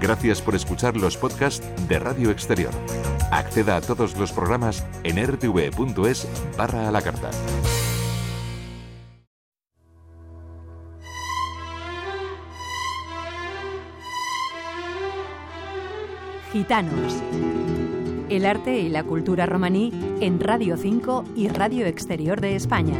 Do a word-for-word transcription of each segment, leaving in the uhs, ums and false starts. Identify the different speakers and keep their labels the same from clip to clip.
Speaker 1: Gracias por escuchar los podcasts de Radio Exterior. Acceda a todos los programas en r t v punto es barra a la carta.
Speaker 2: Gitanos. El arte y la cultura romaní en Radio cinco y Radio Exterior de España.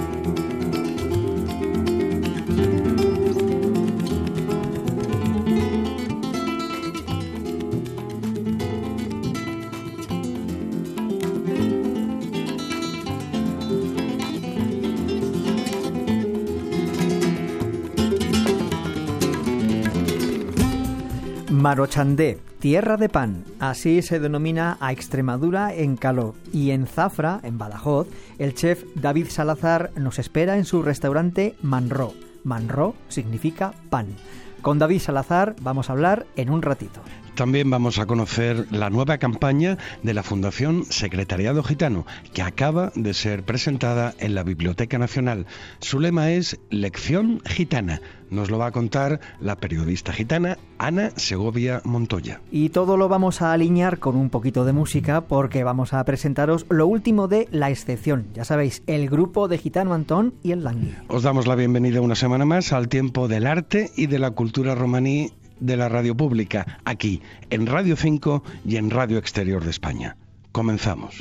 Speaker 3: Marochandé, tierra de pan, así se denomina a Extremadura en Caló. Y en Zafra, en Badajoz, el chef David Salazar nos espera en su restaurante Manró. Manró significa pan. Con David Salazar vamos a hablar en un ratito.
Speaker 4: También vamos a conocer la nueva campaña de la Fundación Secretariado Gitano, que acaba de ser presentada en la Biblioteca Nacional. Su lema es Lección Gitana. Nos lo va a contar la periodista gitana Ana Segovia Montoya.
Speaker 3: Y todo lo vamos a alinear con un poquito de música, porque vamos a presentaros lo último de La Excepción. Ya sabéis, el grupo de Gitano Antón y el Langui.
Speaker 4: Os damos la bienvenida una semana más al tiempo del arte y de la cultura romaní de la radio pública, aquí en Radio cinco y en Radio Exterior de España. Comenzamos.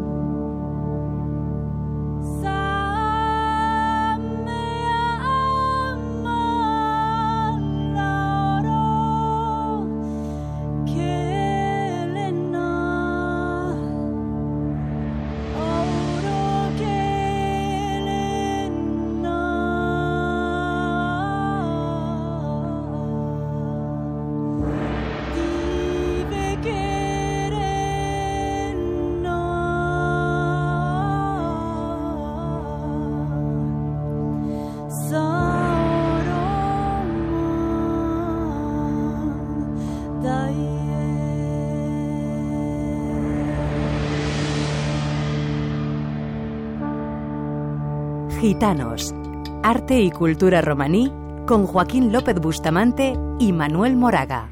Speaker 2: Gitanos. Arte y cultura romaní con Joaquín López Bustamante y Manuel Moraga.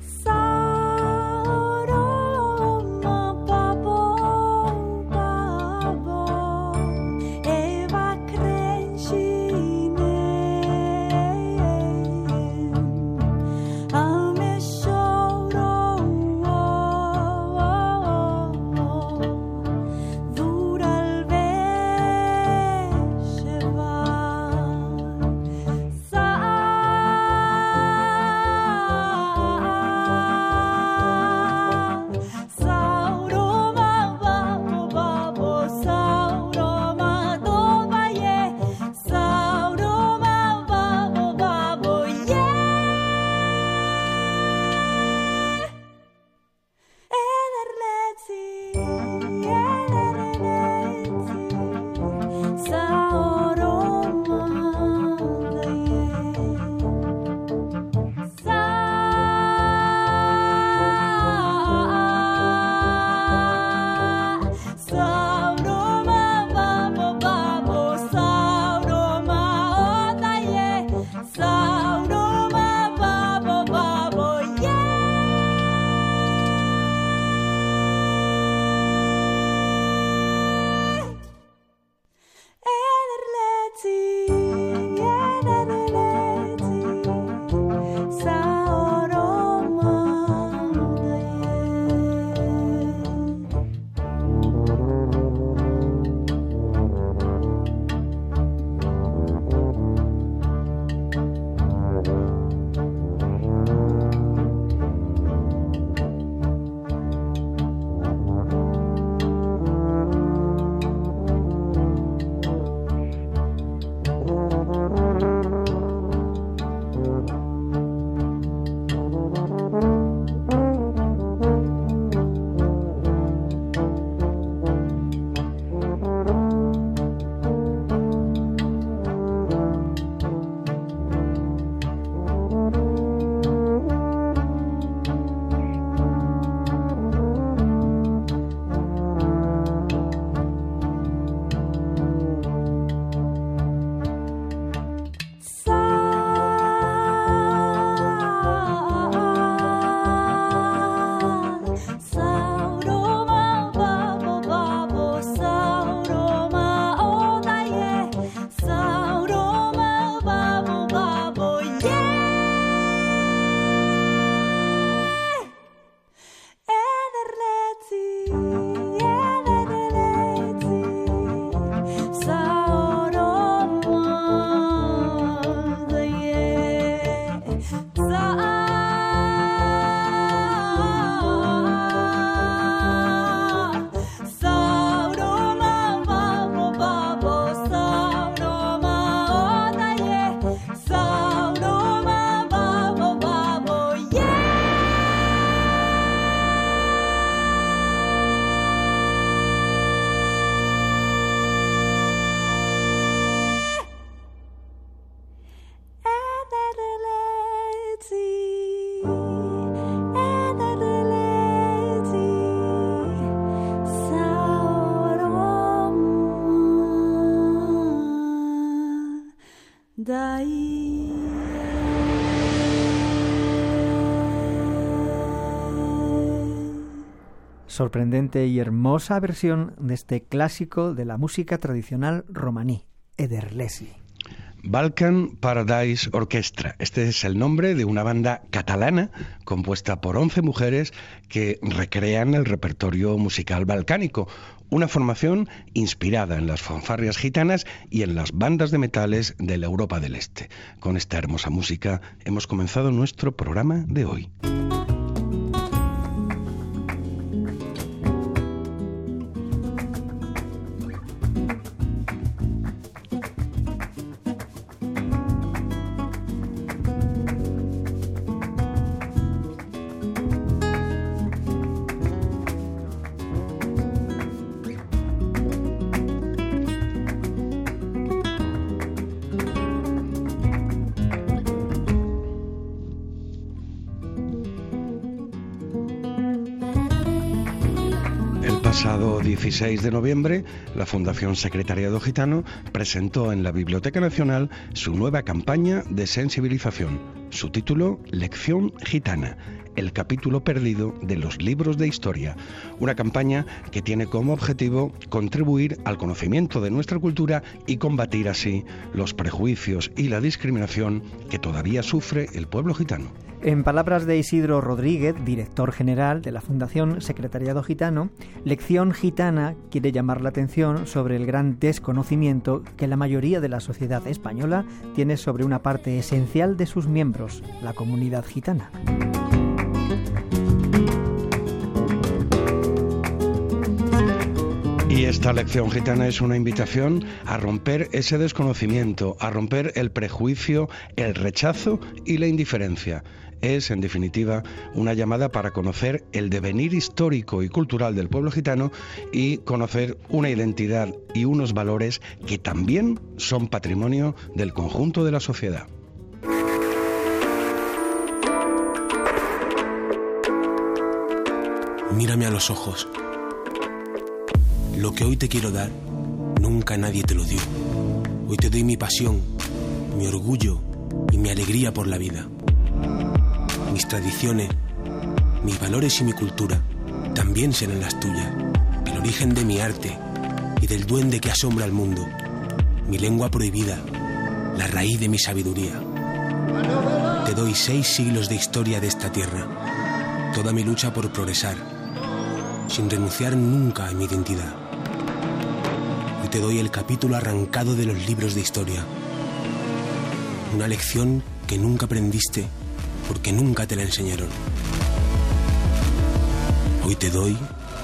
Speaker 3: sorprendente y hermosa versión de este clásico de la música tradicional romaní, Ederlesi.
Speaker 4: Balkan Paradise Orchestra. Este es el nombre de una banda catalana compuesta por once mujeres que recrean el repertorio musical balcánico. Una formación inspirada en las fanfarrias gitanas y en las bandas de metales de la Europa del Este. Con esta hermosa música hemos comenzado nuestro programa de hoy. El pasado dieciséis de noviembre, la Fundación Secretariado Gitano presentó en la Biblioteca Nacional su nueva campaña de sensibilización. Su título, Lección Gitana, el capítulo perdido de los libros de historia. Una campaña que tiene como objetivo contribuir al conocimiento de nuestra cultura y combatir así los prejuicios y la discriminación que todavía sufre el pueblo gitano.
Speaker 3: En palabras de Isidro Rodríguez, director general de la Fundación Secretariado Gitano, Lección Gitana quiere llamar la atención sobre el gran desconocimiento que la mayoría de la sociedad española tiene sobre una parte esencial de sus miembros, la comunidad gitana.
Speaker 4: Y esta lección gitana es una invitación a romper ese desconocimiento, a romper el prejuicio, el rechazo y la indiferencia. Es, en definitiva, una llamada para conocer el devenir histórico y cultural del pueblo gitano y conocer una identidad y unos valores que también son patrimonio del conjunto de la sociedad.
Speaker 5: Mírame a los ojos. Lo que hoy te quiero dar, nunca nadie te lo dio. Hoy te doy mi pasión, mi orgullo y mi alegría por la vida. Mis tradiciones, mis valores y mi cultura también serán las tuyas. El origen de mi arte y del duende que asombra al mundo. Mi lengua prohibida, la raíz de mi sabiduría. Te doy seis siglos de historia de esta tierra. Toda mi lucha por progresar, sin renunciar nunca a mi identidad. Hoy te doy el capítulo arrancado de los libros de historia. Una lección que nunca aprendiste porque nunca te la enseñaron. Hoy te doy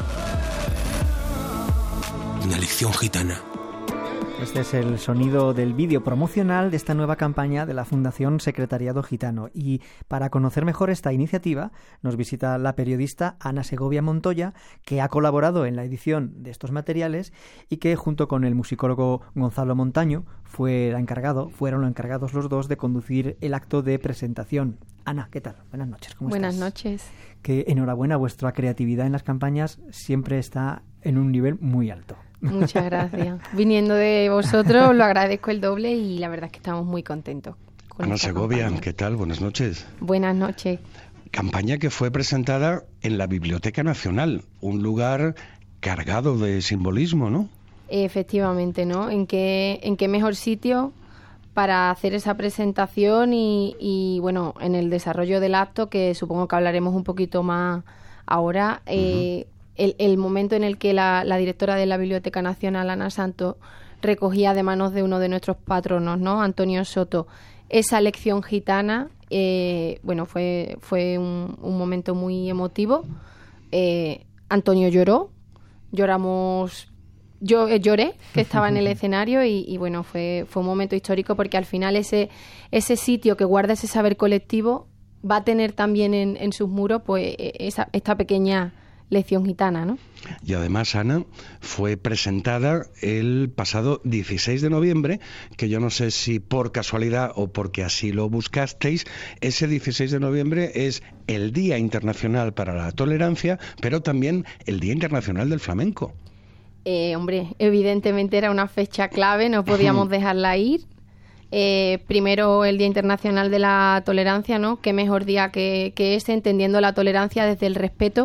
Speaker 5: una lección gitana.
Speaker 3: Este es el sonido del vídeo promocional de esta nueva campaña de la Fundación Secretariado Gitano. Y para conocer mejor esta iniciativa, nos visita la periodista Ana Segovia Montoya, que ha colaborado en la edición de estos materiales y que, junto con el musicólogo Gonzalo Montaño, fue la encargado, fueron los encargados los dos de conducir el acto de presentación. Ana, ¿qué tal? Buenas noches. ¿Cómo
Speaker 6: Buenas
Speaker 3: estás?
Speaker 6: noches.
Speaker 3: Que enhorabuena, vuestra creatividad en las campañas siempre está en un nivel muy alto.
Speaker 6: Muchas gracias. Viniendo de vosotros, lo agradezco el doble y la verdad es que estamos muy contentos. Con
Speaker 4: Ana
Speaker 6: esta
Speaker 4: Segovia,
Speaker 6: campaña.
Speaker 4: ¿qué tal? Buenas noches.
Speaker 6: Buenas noches.
Speaker 4: Campaña que fue presentada en la Biblioteca Nacional, un lugar cargado de simbolismo, ¿no?
Speaker 6: Efectivamente, ¿no? ¿En qué, en qué mejor sitio para hacer esa presentación y, y, bueno, en el desarrollo del acto, que supongo que hablaremos un poquito más ahora, eh, uh-huh. el, el momento en el que la, la directora de la Biblioteca Nacional, Ana Santos, recogía de manos de uno de nuestros patronos, ¿no? Antonio Soto, esa lección gitana, eh, bueno, fue, fue un, un momento muy emotivo. Eh, Antonio lloró, lloramos... Yo eh, lloré, que estaba en el escenario y, y bueno, fue, fue un momento histórico porque al final ese, ese sitio que guarda ese saber colectivo va a tener también en, en sus muros pues esa, esta pequeña lección gitana, ¿no?
Speaker 4: Y además, Ana, fue presentada el pasado dieciséis de noviembre, que yo no sé si por casualidad o porque así lo buscasteis, ese dieciséis de noviembre es el Día Internacional para la Tolerancia, pero también el Día Internacional del Flamenco.
Speaker 6: Eh, hombre, evidentemente era una fecha clave, no podíamos dejarla ir. Eh, primero el Día Internacional de la Tolerancia, ¿no? Qué mejor día que, que ese, entendiendo la tolerancia desde el respeto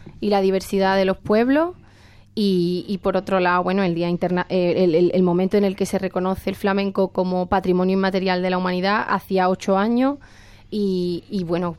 Speaker 6: y la diversidad de los pueblos. Y, y por otro lado, bueno, el día interna el, el, el momento en el que se reconoce el flamenco como patrimonio inmaterial de la humanidad, hacía ocho años. Y, y bueno,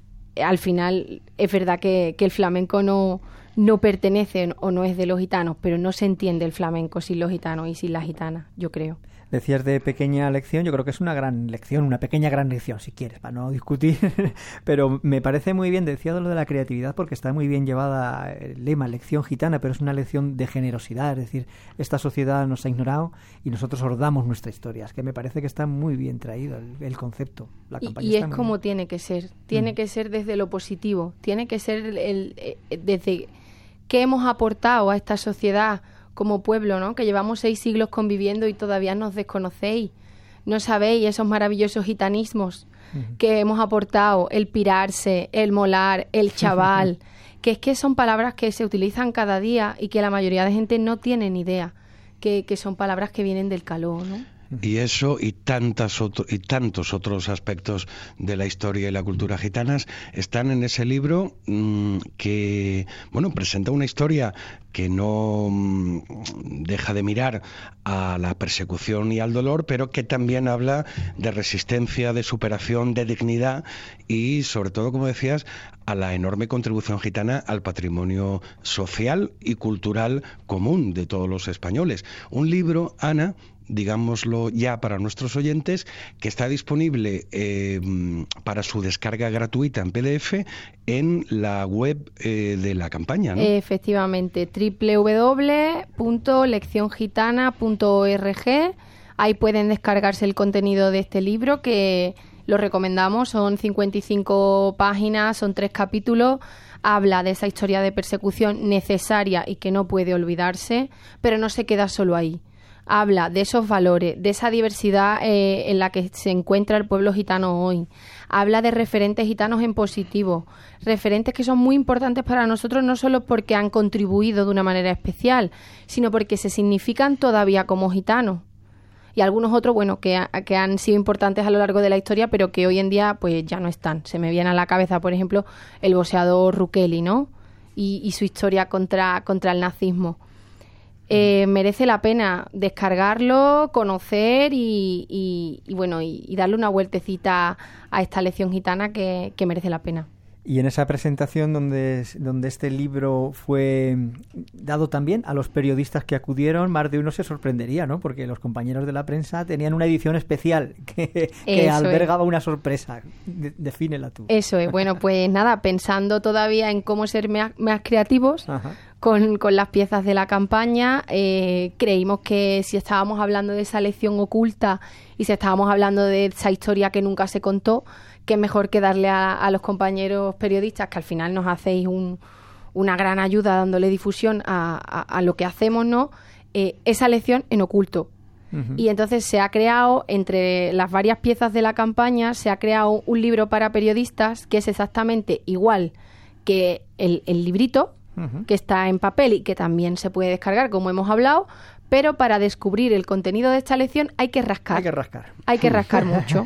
Speaker 6: al final es verdad que, que el flamenco no, no pertenece o no es de los gitanos, pero no se entiende el flamenco sin los gitanos y sin las gitanas, yo creo.
Speaker 3: Decías de pequeña lección, yo creo que es una gran lección, una pequeña gran lección, si quieres, para no discutir, pero me parece muy bien, decía lo de la creatividad, porque está muy bien llevada el lema, lección gitana, pero es una lección de generosidad, es decir, esta sociedad nos ha ignorado y nosotros os damos nuestra historia, es que me parece que está muy bien traído el, el concepto. La campaña
Speaker 6: y y
Speaker 3: está
Speaker 6: es
Speaker 3: muy
Speaker 6: como
Speaker 3: bien.
Speaker 6: tiene que ser, tiene mm. que ser desde lo positivo, tiene que ser el, el, el, desde qué hemos aportado a esta sociedad como pueblo, ¿no? Que llevamos seis siglos conviviendo y todavía nos desconocéis. No sabéis esos maravillosos gitanismos uh-huh. que hemos aportado, el pirarse, el molar, el chaval, que es que son palabras que se utilizan cada día y que la mayoría de gente no tiene ni idea, que, que son palabras que vienen del caló, ¿no?
Speaker 4: Y eso y tantas otro, y tantos otros aspectos de la historia y la cultura gitanas están en ese libro mmm, que, bueno, presenta una historia que no mmm, deja de mirar a la persecución y al dolor, pero que también habla de resistencia, de superación, de dignidad y, sobre todo, como decías, a la enorme contribución gitana al patrimonio social y cultural común de todos los españoles. Un libro, Ana, digámoslo ya para nuestros oyentes, que está disponible eh, para su descarga gratuita en P D F en la web eh, de la campaña, ¿no?
Speaker 6: Efectivamente, doble u doble u doble u punto lección gitana punto org. Ahí pueden descargarse el contenido de este libro, que lo recomendamos, son cincuenta y cinco páginas, son tres capítulos. Habla de esa historia de persecución necesaria y que no puede olvidarse, pero no se queda solo ahí. Habla de esos valores, de esa diversidad eh, en la que se encuentra el pueblo gitano hoy. Habla de referentes gitanos en positivo, referentes que son muy importantes para nosotros, no solo porque han contribuido de una manera especial, sino porque se significan todavía como gitanos. Y algunos otros, bueno, que, ha, que han sido importantes a lo largo de la historia, pero que hoy en día pues ya no están. Se me viene a la cabeza, por ejemplo, el boxeador Rukeli, ¿no? Y, y su historia contra, contra el nazismo. Eh, merece la pena descargarlo, conocer y, y, y bueno y, y darle una vueltecita a esta lección gitana que, que merece la pena.
Speaker 3: Y en esa presentación donde, donde este libro fue dado también a los periodistas que acudieron, más de uno se sorprendería, ¿no? Porque los compañeros de la prensa tenían una edición especial que, que albergaba es. una sorpresa. De, defínela tú.
Speaker 6: Eso es. Bueno, pues nada, pensando todavía en cómo ser más, más creativos con, con las piezas de la campaña, eh, creímos que si estábamos hablando de esa lección oculta y si estábamos hablando de esa historia que nunca se contó, qué mejor que darle a, a los compañeros periodistas, que al final nos hacéis un, una gran ayuda dándole difusión a, a, a lo que hacemos, ¿no? Eh, esa lección en oculto. Uh-huh. Y entonces se ha creado, entre las varias piezas de la campaña, se ha creado un libro para periodistas que es exactamente igual que el, el librito, uh-huh. que está en papel y que también se puede descargar, como hemos hablado, pero para descubrir el contenido de esta lección hay que rascar.
Speaker 3: Hay que rascar.
Speaker 6: Hay que rascar mucho.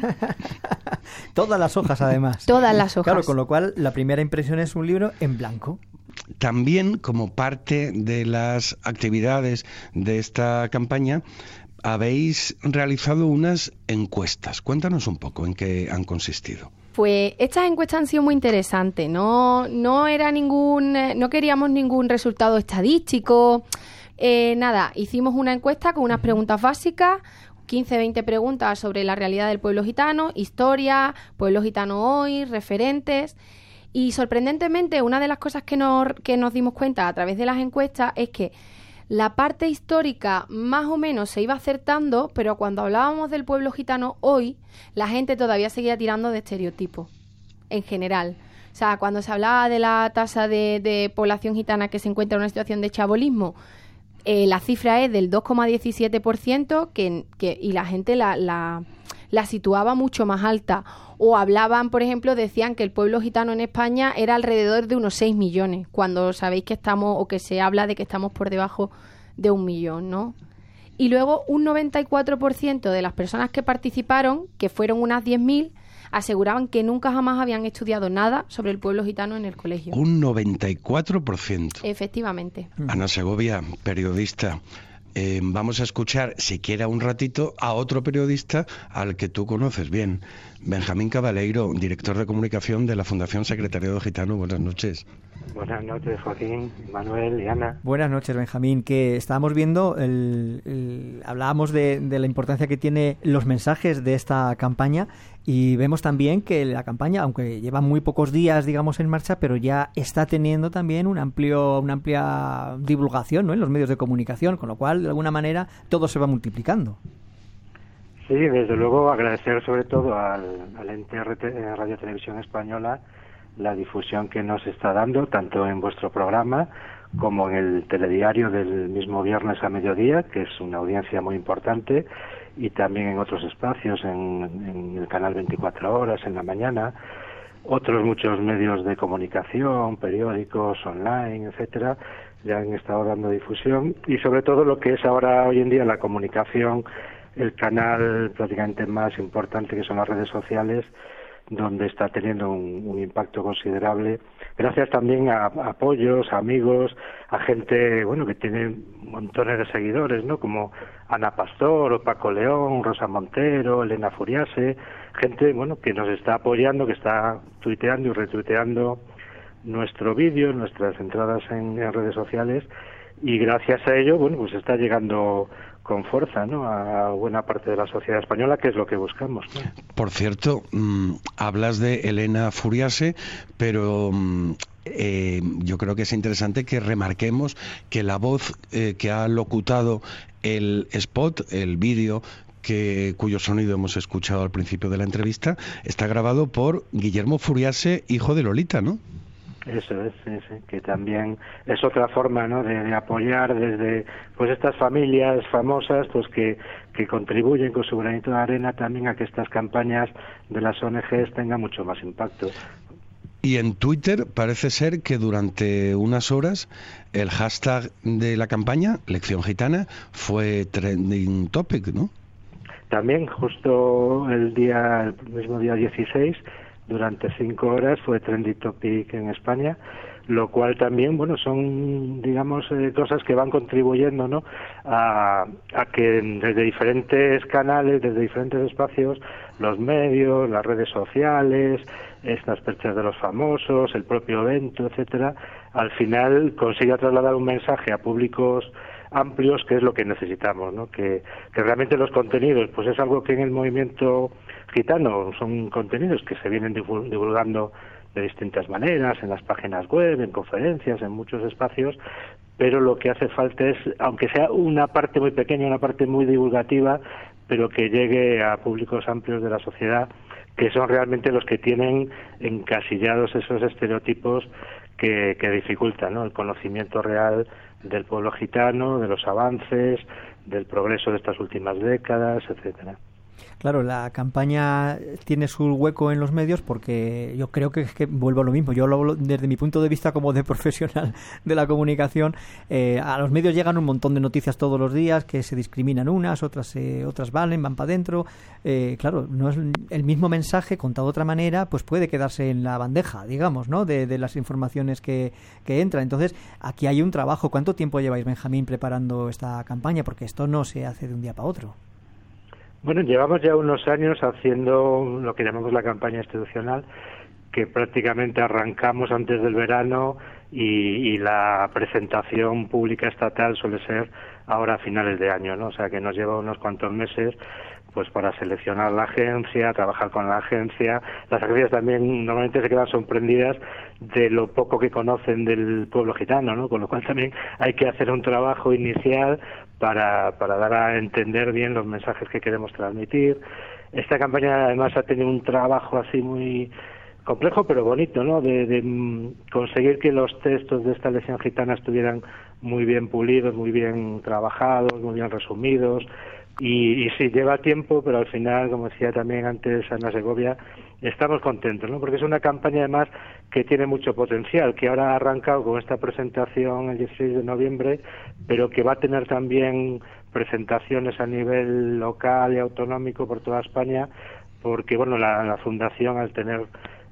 Speaker 3: Todas las hojas, además.
Speaker 6: Todas las hojas.
Speaker 3: Claro, con lo cual la primera impresión es un libro en blanco.
Speaker 4: También, como parte de las actividades de esta campaña, habéis realizado unas encuestas. Cuéntanos un poco en qué han consistido.
Speaker 6: Pues estas encuestas han sido muy interesantes. No, no era ningún, no queríamos ningún resultado estadístico. Eh, nada, hicimos una encuesta con unas preguntas básicas, quince veinte preguntas sobre la realidad del pueblo gitano, historia, pueblo gitano hoy, referentes. Y sorprendentemente, una de las cosas que nos, que nos dimos cuenta a través de las encuestas es que la parte histórica más o menos se iba acertando, pero cuando hablábamos del pueblo gitano hoy, la gente todavía seguía tirando de estereotipos, en general. O sea, cuando se hablaba de la tasa de, de población gitana que se encuentra en una situación de chabolismo, Eh, la cifra es del dos coma diecisiete por ciento que, que, y la gente la, la, la situaba mucho más alta. O hablaban, por ejemplo, decían que el pueblo gitano en España era alrededor de unos seis millones, cuando sabéis que estamos, o que se habla de que estamos por debajo de un millón, ¿no? Y luego un noventa y cuatro por ciento de las personas que participaron, que fueron unas diez mil, aseguraban que nunca jamás habían estudiado nada sobre el pueblo gitano en el colegio.
Speaker 4: Un noventa y cuatro por ciento.
Speaker 6: Efectivamente.
Speaker 4: Ana Segovia, periodista. Eh, vamos a escuchar, siquiera un ratito, a otro periodista al que tú conoces bien, Benjamín Cabaleiro, director de comunicación de la Fundación Secretariado Gitano. Buenas noches.
Speaker 7: Buenas noches, Joaquín, Manuel y Ana.
Speaker 3: Buenas noches, Benjamín. Que estábamos viendo, el, el, hablábamos de, de la importancia que tiene los mensajes de esta campaña, y vemos también que la campaña, aunque lleva muy pocos días, digamos, en marcha, pero ya está teniendo también un amplio, una amplia divulgación, ¿no?, en los medios de comunicación, con lo cual, de alguna manera, todo se va multiplicando.
Speaker 7: Sí, desde luego agradecer sobre todo al, al ente R T, Radio Televisión Española, la difusión que nos está dando, tanto en vuestro programa como en el telediario del mismo viernes a mediodía, que es una audiencia muy importante, y también en otros espacios, en, en el canal veinticuatro horas, en la mañana, otros muchos medios de comunicación, periódicos, online, etcétera, ya han estado dando difusión, y sobre todo lo que es ahora hoy en día la comunicación, el canal prácticamente más importante, que son las redes sociales, donde está teniendo un, un impacto considerable, gracias también a, a apoyos, a amigos, a gente, bueno, que tiene montones de seguidores, ¿no?, como Ana Pastor, o Paco León, Rosa Montero, Elena Furiase, gente, bueno, que nos está apoyando, que está tuiteando y retuiteando nuestro vídeo, nuestras entradas en, en redes sociales, y gracias a ello, bueno, pues está llegando con fuerza, ¿no?, a buena parte de la sociedad española, que es lo que buscamos, ¿no?
Speaker 4: Por cierto, mmm, hablas de Elena Furiase, pero mmm, eh, yo creo que es interesante que remarquemos que la voz eh, que ha locutado el spot, el vídeo, que cuyo sonido hemos escuchado al principio de la entrevista, está grabado por Guillermo Furiase, hijo de Lolita, ¿no?
Speaker 7: Eso es, sí, sí, que también es otra forma, ¿no?, de, de apoyar desde pues estas familias famosas, pues que, que contribuyen con su granito de arena también a que estas campañas de las O N Ges tengan mucho más impacto.
Speaker 4: Y en Twitter parece ser que durante unas horas el hashtag de la campaña, Lección Gitana, fue trending topic, ¿no?
Speaker 7: También justo el día, el mismo día dieciséis, durante cinco horas fue trending topic en España, lo cual también, bueno, son, digamos, eh, cosas que van contribuyendo, ¿no?, a, a que desde diferentes canales, desde diferentes espacios, los medios, las redes sociales, estas perchas de los famosos, el propio evento, etcétera, al final consiga trasladar un mensaje a públicos amplios, que es lo que necesitamos, ¿no?, que, que realmente los contenidos, pues es algo que en el movimiento gitano son contenidos que se vienen divulgando de distintas maneras, en las páginas web, en conferencias, en muchos espacios, pero lo que hace falta es, aunque sea una parte muy pequeña, una parte muy divulgativa, pero que llegue a públicos amplios de la sociedad, que son realmente los que tienen encasillados esos estereotipos que, que dificultan, ¿no?, el conocimiento real del pueblo gitano, de los avances, del progreso de estas últimas décadas, etcétera.
Speaker 3: Claro, la campaña tiene su hueco en los medios porque yo creo que, que vuelvo a lo mismo. Yo lo hablo desde mi punto de vista como de profesional de la comunicación. Eh, a los medios llegan un montón de noticias todos los días que se discriminan unas, otras eh, otras valen, van para adentro. Eh, claro, no es el mismo mensaje contado de otra manera, pues puede quedarse en la bandeja, digamos, ¿no?, de, de las informaciones que, que entran. Entonces, aquí hay un trabajo. ¿Cuánto tiempo lleváis, Benjamín, preparando esta campaña? Porque esto no se hace de un día para otro.
Speaker 7: Bueno, llevamos ya unos años haciendo lo que llamamos la campaña institucional, que prácticamente arrancamos antes del verano y, y la presentación pública estatal suele ser ahora a finales de año, ¿no? O sea que nos lleva unos cuantos meses pues para seleccionar la agencia, trabajar con la agencia. Las agencias también normalmente se quedan sorprendidas de lo poco que conocen del pueblo gitano, ¿no? Con lo cual también hay que hacer un trabajo inicial para, para dar a entender bien los mensajes que queremos transmitir. Esta campaña además ha tenido un trabajo así muy complejo pero bonito, ¿no?, de, de conseguir que los textos de esta lección gitana estuvieran muy bien pulidos, muy bien trabajados, muy bien resumidos. Y, y sí, lleva tiempo, pero al final, como decía también antes Ana Segovia, estamos contentos, ¿no?, porque es una campaña además que tiene mucho potencial, que ahora ha arrancado con esta presentación el dieciséis de noviembre, pero que va a tener también presentaciones a nivel local y autonómico por toda España, porque bueno, la, la fundación, al tener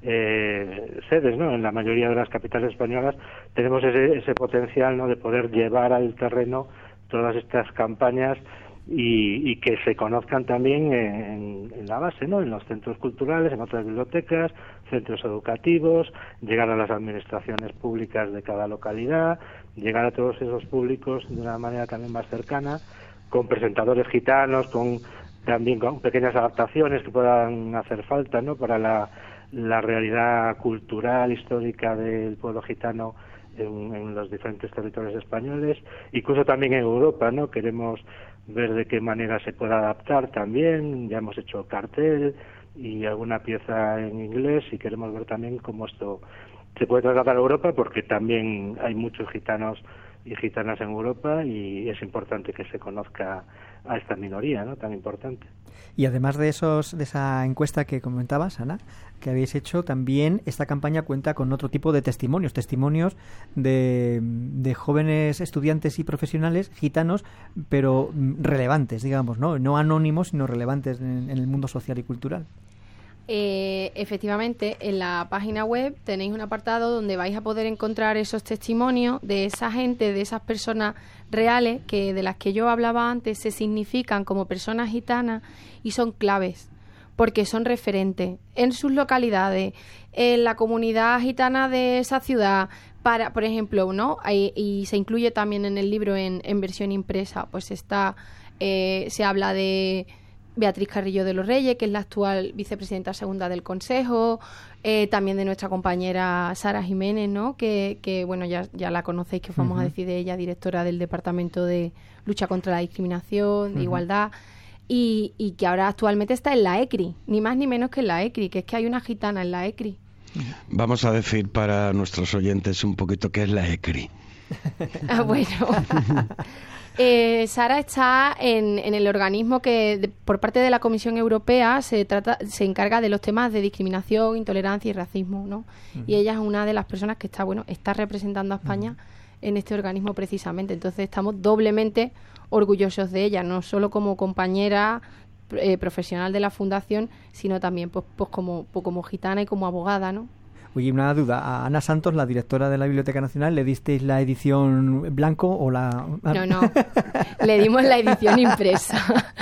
Speaker 7: eh, sedes, ¿no?, en la mayoría de las capitales españolas, tenemos ese, ese potencial, ¿no?, de poder llevar al terreno todas estas campañas y, y que se conozcan también en, en la base, ¿no?, en los centros culturales, en otras bibliotecas, centros educativos, llegar a las administraciones públicas de cada localidad, llegar a todos esos públicos de una manera también más cercana, con presentadores gitanos, con también con pequeñas adaptaciones que puedan hacer falta, ¿no?, para la, la realidad cultural, histórica del pueblo gitano en, en los diferentes territorios españoles, incluso también en Europa, ¿no? Queremos ver de qué manera se puede adaptar también. Ya hemos hecho cartel y alguna pieza en inglés y queremos ver también cómo esto se puede trasladar a Europa, porque también hay muchos gitanos y gitanas en Europa y es importante que se conozca a esta minoría, ¿no?, tan importante.
Speaker 3: Y además de esos de esa encuesta que comentabas, Ana, que habéis hecho, también esta campaña cuenta con otro tipo de testimonios, testimonios de, de jóvenes estudiantes y profesionales gitanos, pero relevantes, digamos, no, no anónimos, sino relevantes en, en el mundo social y cultural.
Speaker 6: Eh, efectivamente, en la página web tenéis un apartado donde vais a poder encontrar esos testimonios de esa gente, de esas personas reales que de las que yo hablaba antes, se significan como personas gitanas y son claves porque son referentes en sus localidades, en la comunidad gitana de esa ciudad. Para, por ejemplo, ¿no? Y, y se incluye también en el libro en, en versión impresa, pues está, eh, se habla de Beatriz Carrillo de los Reyes, que es la actual vicepresidenta segunda del Consejo, eh, también de nuestra compañera Sara Jiménez, ¿no?, que, que bueno, ya, ya la conocéis, que vamos uh-huh. a decir de ella, directora del Departamento de Lucha contra la Discriminación, de uh-huh. Igualdad, y, y que ahora actualmente está en la E C R I, ni más ni menos que en la E C R I, que es que hay una gitana en la E C R I.
Speaker 4: Vamos a decir para nuestros oyentes un poquito qué es la E C R I.
Speaker 6: Ah, bueno... Eh, Sara está en, en el organismo que de, por parte de la Comisión Europea se trata se encarga de los temas de discriminación, intolerancia y racismo, ¿no? Uh-huh. Y ella es una de las personas que está bueno está representando a España uh-huh. en este organismo precisamente. Entonces estamos doblemente orgullosos de ella, no solo como compañera eh, profesional de la fundación, sino también pues, pues como pues como gitana y como abogada, ¿no?
Speaker 3: Oye, una duda. A Ana Santos, la directora de la Biblioteca Nacional, ¿le disteis la edición blanco o la...?
Speaker 6: No, no. Le dimos la edición impresa.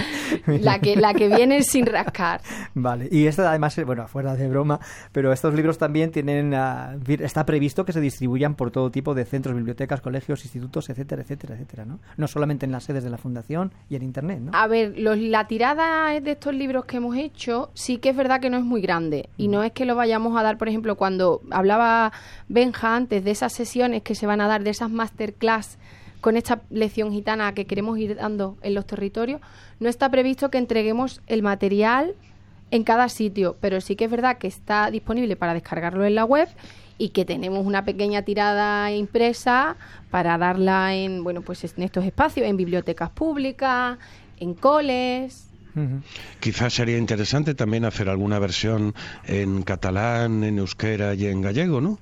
Speaker 6: la que la que viene sin rascar.
Speaker 3: Vale. Y esta además, bueno, fuera de broma, pero estos libros también tienen... Uh, está previsto que se distribuyan por todo tipo de centros, bibliotecas, colegios, institutos, etcétera, etcétera, etcétera, ¿no? No solamente en las sedes de la Fundación y en Internet, ¿no?
Speaker 6: A ver, los, la tirada de estos libros que hemos hecho sí que es verdad que no es muy grande. Y no es que lo vayamos a dar, por ejemplo, cuando hablaba Benja antes de esas sesiones que se van a dar, de esas masterclass con esta lección gitana que queremos ir dando en los territorios, no está previsto que entreguemos el material en cada sitio, pero sí que es verdad que está disponible para descargarlo en la web y que tenemos una pequeña tirada impresa para darla en, bueno, pues en estos espacios, en bibliotecas públicas, en coles.
Speaker 4: Uh-huh. Quizás sería interesante también hacer alguna versión en catalán, en euskera y en gallego, ¿no?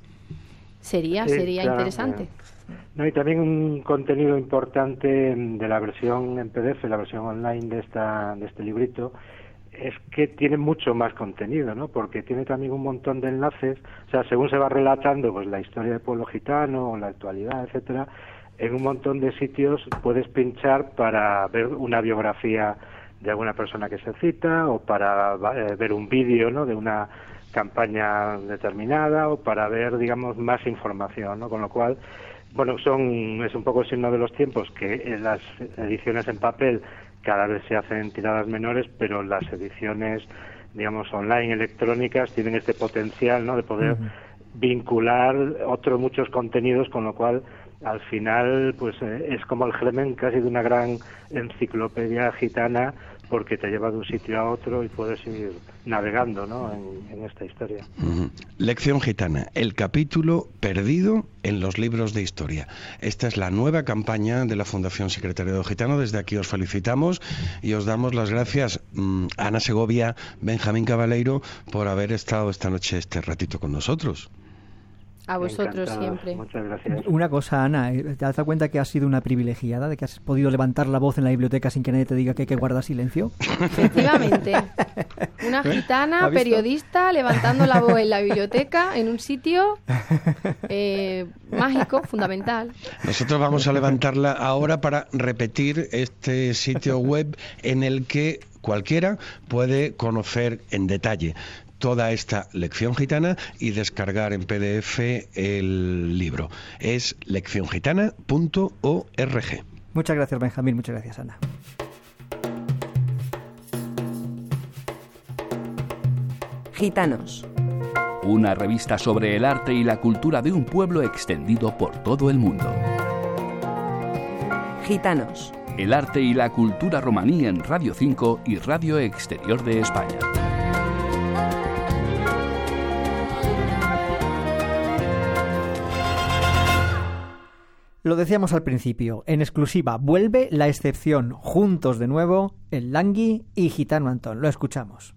Speaker 6: Sería,
Speaker 7: sí,
Speaker 6: sería
Speaker 7: claro,
Speaker 6: interesante.
Speaker 7: No, y también un contenido importante de la versión en P D F, la versión online de esta de este librito, es que tiene mucho más contenido, ¿no? Porque tiene también un montón de enlaces, o sea, según se va relatando pues la historia del pueblo gitano, la actualidad, etcétera, en un montón de sitios puedes pinchar para ver una biografía de alguna persona que se cita, o para eh, ver un vídeo, ¿no?, de una campaña determinada, o para ver, digamos, más información, ¿no? Con lo cual, bueno, son es un poco el signo de los tiempos que en las ediciones en papel cada vez se hacen tiradas menores, pero las ediciones, digamos, online, electrónicas, tienen este potencial, ¿no?, de poder uh-huh. vincular otros muchos contenidos, con lo cual al final pues eh, es como el germen casi de una gran enciclopedia gitana, porque te lleva de un sitio a otro y puedes ir navegando, ¿no?, en, en esta historia.
Speaker 4: Uh-huh. Lección gitana, el capítulo perdido en los libros de historia. Esta es la nueva campaña de la Fundación Secretariado Gitano. Desde aquí os felicitamos y os damos las gracias, um, Ana Segovia, Benjamín Cabaleiro, por haber estado esta noche este ratito con nosotros.
Speaker 6: A vosotros
Speaker 7: Encantado.
Speaker 6: siempre.
Speaker 7: Muchas gracias.
Speaker 3: Una cosa, Ana, ¿te has dado cuenta que has sido una privilegiada, de que has podido levantar la voz en la biblioteca sin que nadie te diga que hay que guardar silencio?
Speaker 6: Efectivamente. Una gitana
Speaker 3: ¿Has visto?
Speaker 6: periodista levantando la voz en la biblioteca, en un sitio eh, mágico, fundamental.
Speaker 4: Nosotros vamos a levantarla ahora para repetir este sitio web en el que cualquiera puede conocer en detalle toda esta lección gitana y descargar en P D F el libro. Es lección gitana punto org.
Speaker 3: Muchas gracias, Benjamín. Muchas gracias, Ana.
Speaker 2: Gitanos.
Speaker 8: Una revista sobre el arte y la cultura de un pueblo extendido por todo el mundo.
Speaker 2: Gitanos.
Speaker 8: El arte y la cultura romaní en Radio cinco y Radio Exterior de España.
Speaker 3: Lo decíamos al principio, en exclusiva, vuelve la excepción, juntos de nuevo, el Langui y Gitano Antón. Lo escuchamos.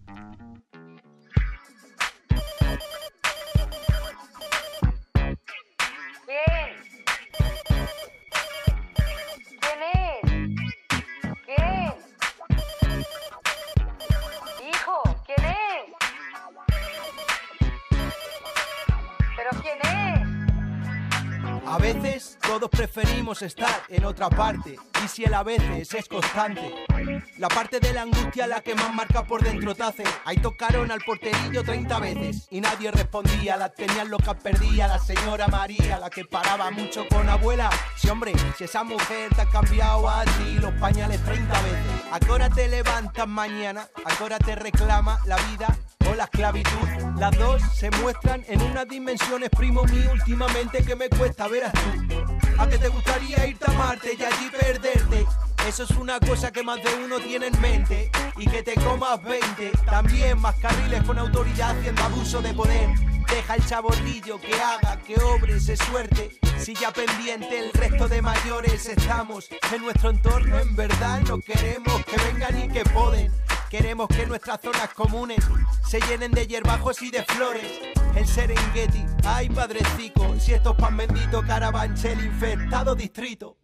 Speaker 9: A veces todos preferimos estar en otra parte, y si el a veces es constante, la parte de la angustia la que más marca por dentro te hace. Ahí tocaron al porterillo treinta veces y nadie respondía, la tenían loca perdida, la señora María, la que paraba mucho con abuela. Sí, hombre, si esa mujer te ha cambiado a ti los pañales treinta veces. ¿A qué hora te levantas mañana? ¿A qué hora te reclama la vida o la esclavitud? Las dos se muestran en unas dimensiones, primo mío, últimamente que me cuesta ver a tú. ¿A qué te gustaría irte a Marte y allí perderte? Eso es una cosa que más de uno tiene en mente. Y que te comas veinte. También más carriles con autoridad haciendo abuso de poder. Deja el chaborrillo que haga, que obre, se suerte. Si ya pendiente el resto de mayores estamos en nuestro entorno, en verdad no queremos que vengan y que poden. Queremos que nuestras zonas comunes se llenen de hierbajos y de flores. El Serengeti, ay padrecico, si esto es pan bendito, Carabanchel, infectado distrito.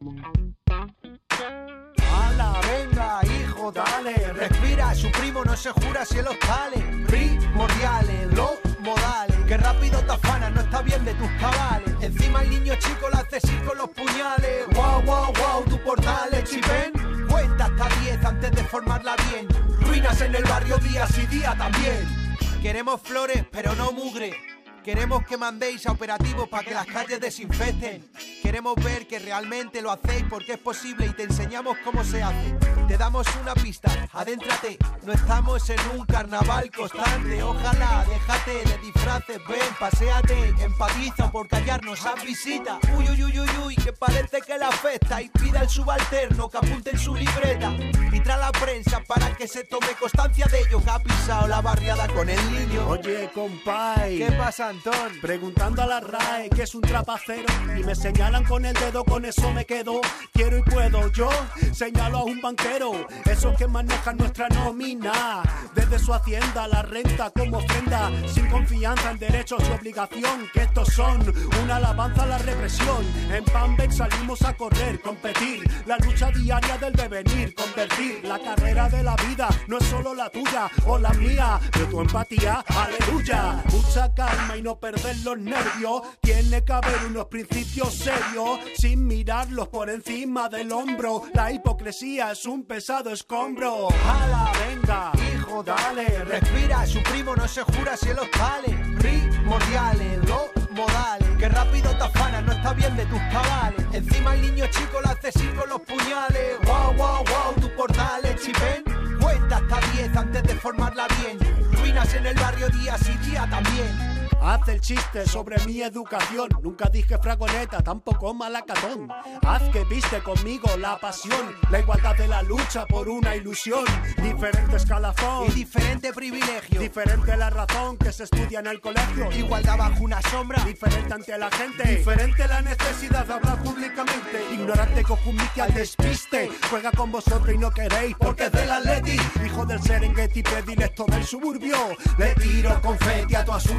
Speaker 9: ¡Hala, venga, hijo, dale! Respira, su primo no se jura si el hostales. Primordiales, los modales. Que rápido te afanas, no está bien de tus cabales. Encima el niño chico la hace así con los puñales. ¡Guau, guau, guau! Tu portal es chipén. Cuenta hasta diez antes de formarla bien. Ruinas en el barrio día sí día también. Queremos flores, pero no mugre. Queremos que mandéis a operativos para que las calles desinfecten. Queremos ver que realmente lo hacéis porque es posible y te enseñamos cómo se hace. Te damos una pista, adéntrate. No estamos en un carnaval constante. Ojalá, déjate de disfraces, ven, paséate. Empatiza por callarnos a visita. Uy, uy, uy, uy, uy, que parece que la afecta. Y pida al subalterno que apunte en su libreta. Y trae la prensa para que se tome constancia de ello, que ha pisado la barriada con el niño.
Speaker 10: Oye, compay,
Speaker 9: ¿qué pasa, Antón?
Speaker 10: Preguntando a la R A E que es un trapacero y me señalan con el dedo, con eso me quedo. Quiero y puedo, yo señalo a un banquero, esos que manejan nuestra nómina, desde su hacienda la renta como ofrenda, sin confianza en derechos y obligación, que estos son una alabanza a la represión. En Pambex salimos a correr, competir, la lucha diaria del devenir, convertir la carrera de la vida, no es solo la tuya o la mía, de tu empatía, aleluya. Mucha calma y no perder los nervios, tiene que haber unos principios serios, sin mirarlos por encima del hombro, la hipocresía es un pesado escombro. ¡Hala, venga, hijo, dale!
Speaker 9: Respira, su primo no se jura si el hostales. Primordiales, los modales. Que rápido te afanas, no está bien de tus cabales. Encima el niño chico lo hace así con los puñales. Guau, guau, guau, tu portal es chipén. Cuenta hasta diez antes de formarla bien. Ruinas en el barrio día sí día también.
Speaker 10: Haz el chiste sobre mi educación. Nunca dije fragoneta, tampoco malacatón. Haz que viste conmigo la pasión, la igualdad de la lucha por una ilusión. Diferente escalafón
Speaker 9: y diferente privilegio.
Speaker 10: Diferente la razón que se estudia en el colegio.
Speaker 9: Igualdad bajo una sombra.
Speaker 10: Diferente ante la gente. Diferente la necesidad de hablar públicamente. Ignorante cojumique al despiste. Juega con vosotros y no queréis porque es del Atleti. Hijo del Serengeti predilecto del suburbio. Le tiro confeti a tu asunto tuyo.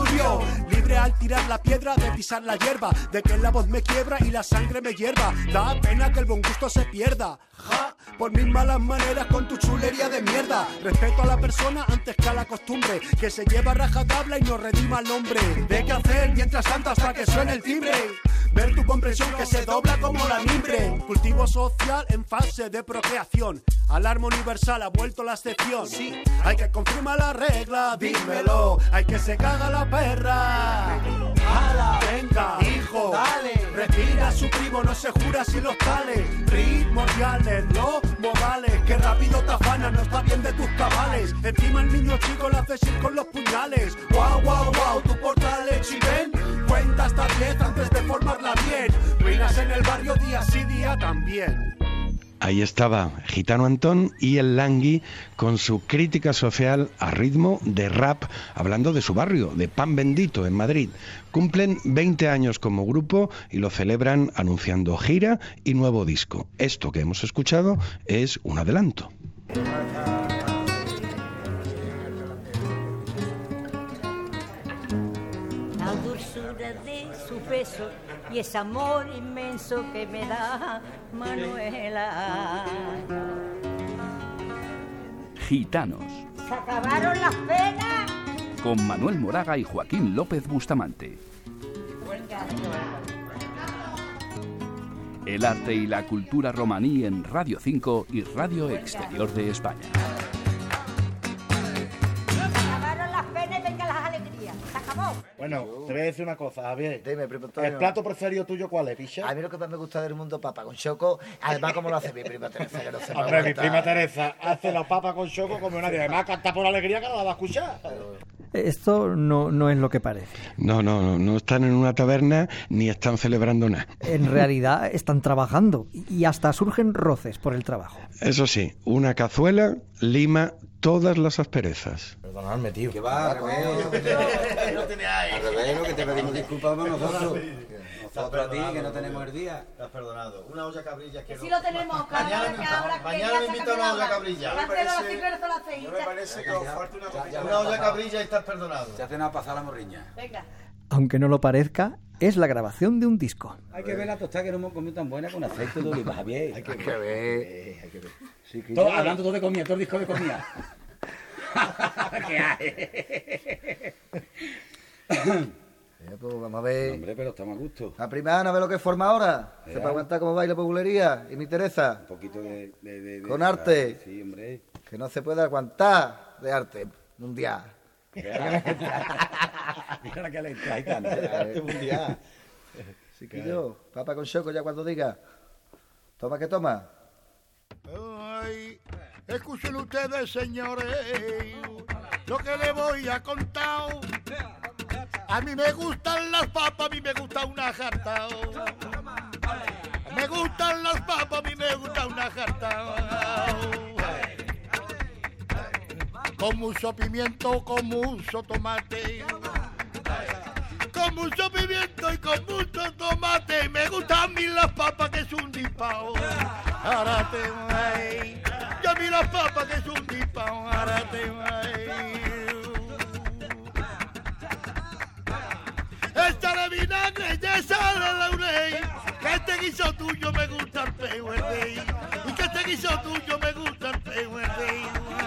Speaker 10: murió. Libre al tirar la piedra de pisar la hierba, de que la voz me quiebra y la sangre me hierva. Da pena que el buen gusto se pierda, ja, por mis malas maneras con tu chulería de mierda. Respeto a la persona antes que a la costumbre, que se lleva rajatabla y no redima al hombre. De qué hacer mientras tanto hasta que suene el timbre. Ver tu comprensión que se dobla como la mimbre. Cultivo social en fase de procreación. Alarma universal ha vuelto la excepción. Sí, hay que confirmar la regla, dímelo. Hay que se caga la perra. ¡Hala! Venga, hijo, dale. Respira su primo, no se jura si los tales. Primordiales, los modales. Que rápido te afanas, no está bien de tus cabales. Encima el niño chico lo haces ir con los puñales. Guau, guau, guau, tu portales, si ven. Cuenta hasta diez antes de formarla bien. Ruinas en el barrio día sí día también.
Speaker 4: Ahí estaba Gitano Antón y el Langui con su crítica social a ritmo de rap, hablando de su barrio, de Pan Bendito, en Madrid. Cumplen veinte años como grupo y lo celebran anunciando gira y nuevo disco. Esto que hemos escuchado es un adelanto.
Speaker 11: La dulzura de su beso y ese amor inmenso que me da Manuela.
Speaker 8: Gitanos.
Speaker 11: Se acabaron las penas.
Speaker 8: Con Manuel Moraga y Joaquín López Bustamante. El arte y la cultura romaní en Radio cinco y Radio Exterior de España.
Speaker 12: Bueno, te voy a decir una cosa, Javier.
Speaker 13: Dime, primo Antonio.
Speaker 12: ¿El plato preferido tuyo cuál es, picha?
Speaker 13: A mí lo que más me gusta del mundo, papa con choco. Además, como lo hace mi prima Teresa, que no se me
Speaker 12: Hombre, mi
Speaker 13: aguanta.
Speaker 12: prima Teresa hace la papa con choco como nadie. Además, canta por alegría que no la va a escuchar.
Speaker 3: Esto no, no es lo que parece.
Speaker 4: No, no, no, no están en una taberna ni están celebrando nada.
Speaker 3: En realidad están trabajando y hasta surgen roces por el trabajo.
Speaker 4: Eso sí, una cazuela lima todas las asperezas.
Speaker 12: Perdonadme, tío.
Speaker 14: Que va, al revés, lo que te, al revés, lo que te pedimos disculpas a nosotros. Nosotros a ti, que no tenemos el día.
Speaker 12: Te has perdonado. Una olla cabrilla que
Speaker 11: Que
Speaker 12: no...
Speaker 11: sí lo tenemos,
Speaker 12: Mañana me invita- mañana me invita a una olla cabrilla.
Speaker 11: No me parece,
Speaker 12: No me parece que os falte una, una olla cabrilla y estás perdonado.
Speaker 14: Se hace nada pasar la morriña.
Speaker 11: Venga.
Speaker 3: Aunque no lo parezca, es la grabación de un disco.
Speaker 14: Hay que ver la tostada que no hemos comido tan buena con aceite de oliva, Javier.
Speaker 13: Hay que ver.
Speaker 14: Hay que ver. Sí, que
Speaker 12: Todo-
Speaker 14: ya- hablando todo de comida, todo el disco de comida. ¿Qué hay?
Speaker 13: Eh, pues vamos a ver.
Speaker 14: Hombre, pero estamos a gusto.
Speaker 13: La prima Ana, ¿ve lo que forma ahora? Se
Speaker 14: Ya.
Speaker 13: puede aguantar como baila populería. Y mi Teresa,
Speaker 14: Un poquito de... de, de- de-
Speaker 13: con arte.
Speaker 14: Sí, hombre.
Speaker 13: Que no se puede aguantar de arte mundial.
Speaker 14: Mira que le trae tan.
Speaker 13: Arte mundial. Chiquillo, papa con choco ya cuando diga. Toma que toma.
Speaker 15: Ay, escuchen ustedes, señores, lo que les voy a contar. A mí me gustan las papas, a mí me gusta una jarta. Me gustan las papas, a mí me gusta una jarta. Con mucho pimiento, con mucho tomate. Con mucho pimiento y con mucho tomate. Me gustan a mí las papas que es un dispao. Ahora te voy. Yo a mí las papas que es un dispao. Ahora te voy. Échale vinagre y échale laurel. Que este guiso tuyo me gusta el peo el rey. Y que este guiso tuyo me gusta el peo el rey.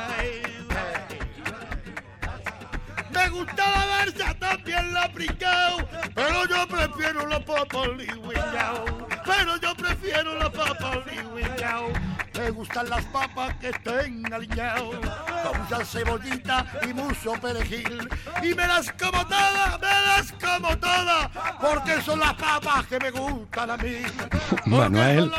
Speaker 15: Me gusta la versa, también la pringao, pero yo prefiero la papa lihuillao, pero yo prefiero la papa lihuillao. Me gustan las papas que estén aliñao, con mucha cebollita y mucho perejil, y me las como todas, me las como todas, porque son las papas que me gustan a mí.
Speaker 4: Manuel.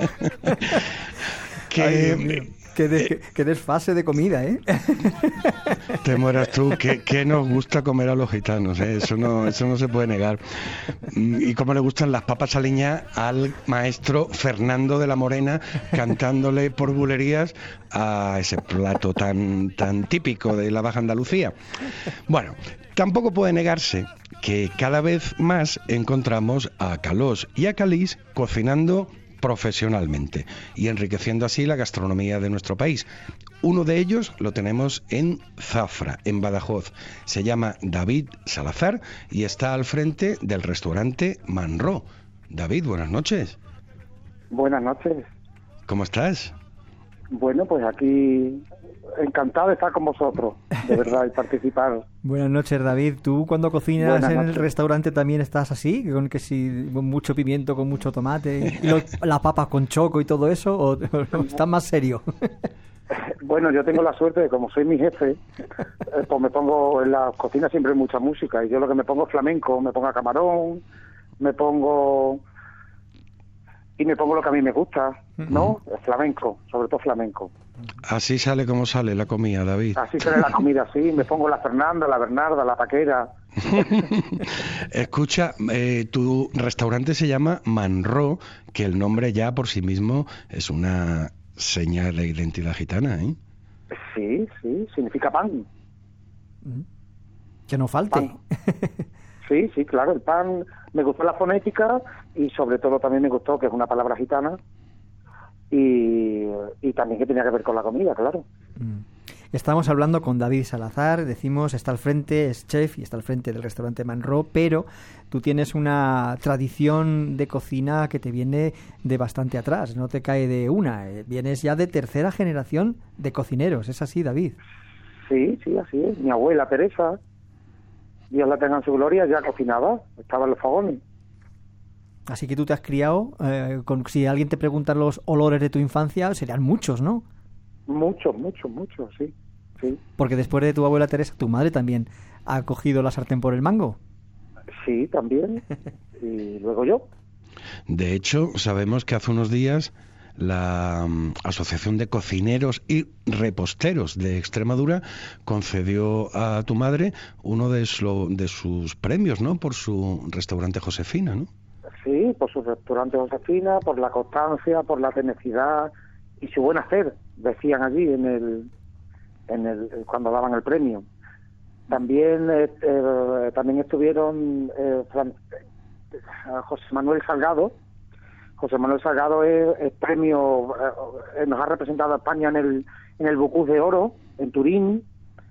Speaker 4: que...
Speaker 3: Ay, Dios mío. Qué, de- qué desfase de comida, ¿eh?
Speaker 4: Te mueras tú, que, que nos gusta comer a los gitanos, ¿eh? Eso no, eso no se puede negar. Mm, Y cómo le gustan las papas aliñadas al maestro Fernando de la Morena, cantándole por bulerías a ese plato tan, tan típico de la Baja Andalucía. Bueno, tampoco puede negarse que cada vez más encontramos a Calós y a Calís cocinando profesionalmente y enriqueciendo así la gastronomía de nuestro país. Uno de ellos lo tenemos en Zafra, en Badajoz. Se llama David Salazar y está al frente del restaurante Manró. David, buenas noches.
Speaker 16: Buenas noches.
Speaker 4: ¿Cómo estás?
Speaker 16: Bueno, pues aquí encantado de estar con vosotros, de verdad, y participar.
Speaker 3: Buenas noches, David. ¿Tú cuando cocinas
Speaker 16: Buenas
Speaker 3: en
Speaker 16: noches.
Speaker 3: el restaurante también estás así? ¿Con que si con mucho pimiento, con mucho tomate, y lo- la papa con choco y todo eso? ¿O, o estás más serio?
Speaker 16: Bueno, yo tengo la suerte de, como soy mi jefe, eh, pues me pongo en la cocina siempre mucha música, y yo lo que me pongo es flamenco, me pongo a camarón, me pongo... y me pongo lo que a mí me gusta, ¿no? El flamenco, sobre todo flamenco.
Speaker 4: Así sale como sale la comida, David.
Speaker 16: Así sale la comida, sí, me pongo la Fernanda, la Bernarda, la Paquera.
Speaker 4: Escucha, eh, tu restaurante se llama Manró, que el nombre ya por sí mismo es una señal de identidad gitana, ¿eh?
Speaker 16: Sí, sí, significa pan.
Speaker 3: Que no falte.
Speaker 16: Sí, sí, claro, el pan, me gustó la fonética y sobre todo también me gustó que es una palabra gitana y, y también que tenía que ver con la comida, claro.
Speaker 3: Estamos hablando con David Salazar, decimos, está al frente, es chef y está al frente del restaurante Manró, pero tú tienes una tradición de cocina que te viene de bastante atrás, no te cae de una, eh, vienes ya de tercera generación de cocineros, ¿es así, David?
Speaker 16: Sí, sí, así es. Mi abuela Teresa, Dios la tenga en su gloria, ya cocinaba, estaba en los fogones.
Speaker 3: Así que tú te has criado, eh, con, si alguien te pregunta los olores de tu infancia, serían muchos, ¿no?
Speaker 16: Muchos, muchos, muchos, sí, sí.
Speaker 3: Porque después de tu abuela Teresa, tu madre también ha cogido la sartén por el mango.
Speaker 16: Sí, también. Y luego yo.
Speaker 4: De hecho, sabemos que hace unos días la mm, Asociación de Cocineros y Reposteros de Extremadura concedió a tu madre uno de, su- de sus premios, ¿no? Por su restaurante Josefina, ¿no?
Speaker 16: Sí, por su restaurante Josefina, por la constancia, por la tenacidad y su buen hacer, decían allí en el, en el cuando daban el premio. También eh, eh, también estuvieron eh, Fran- eh, José Manuel Salgado. José Manuel Salgado es, es premio, eh, nos ha representado a España en el en el Bocuse de Oro en Turín,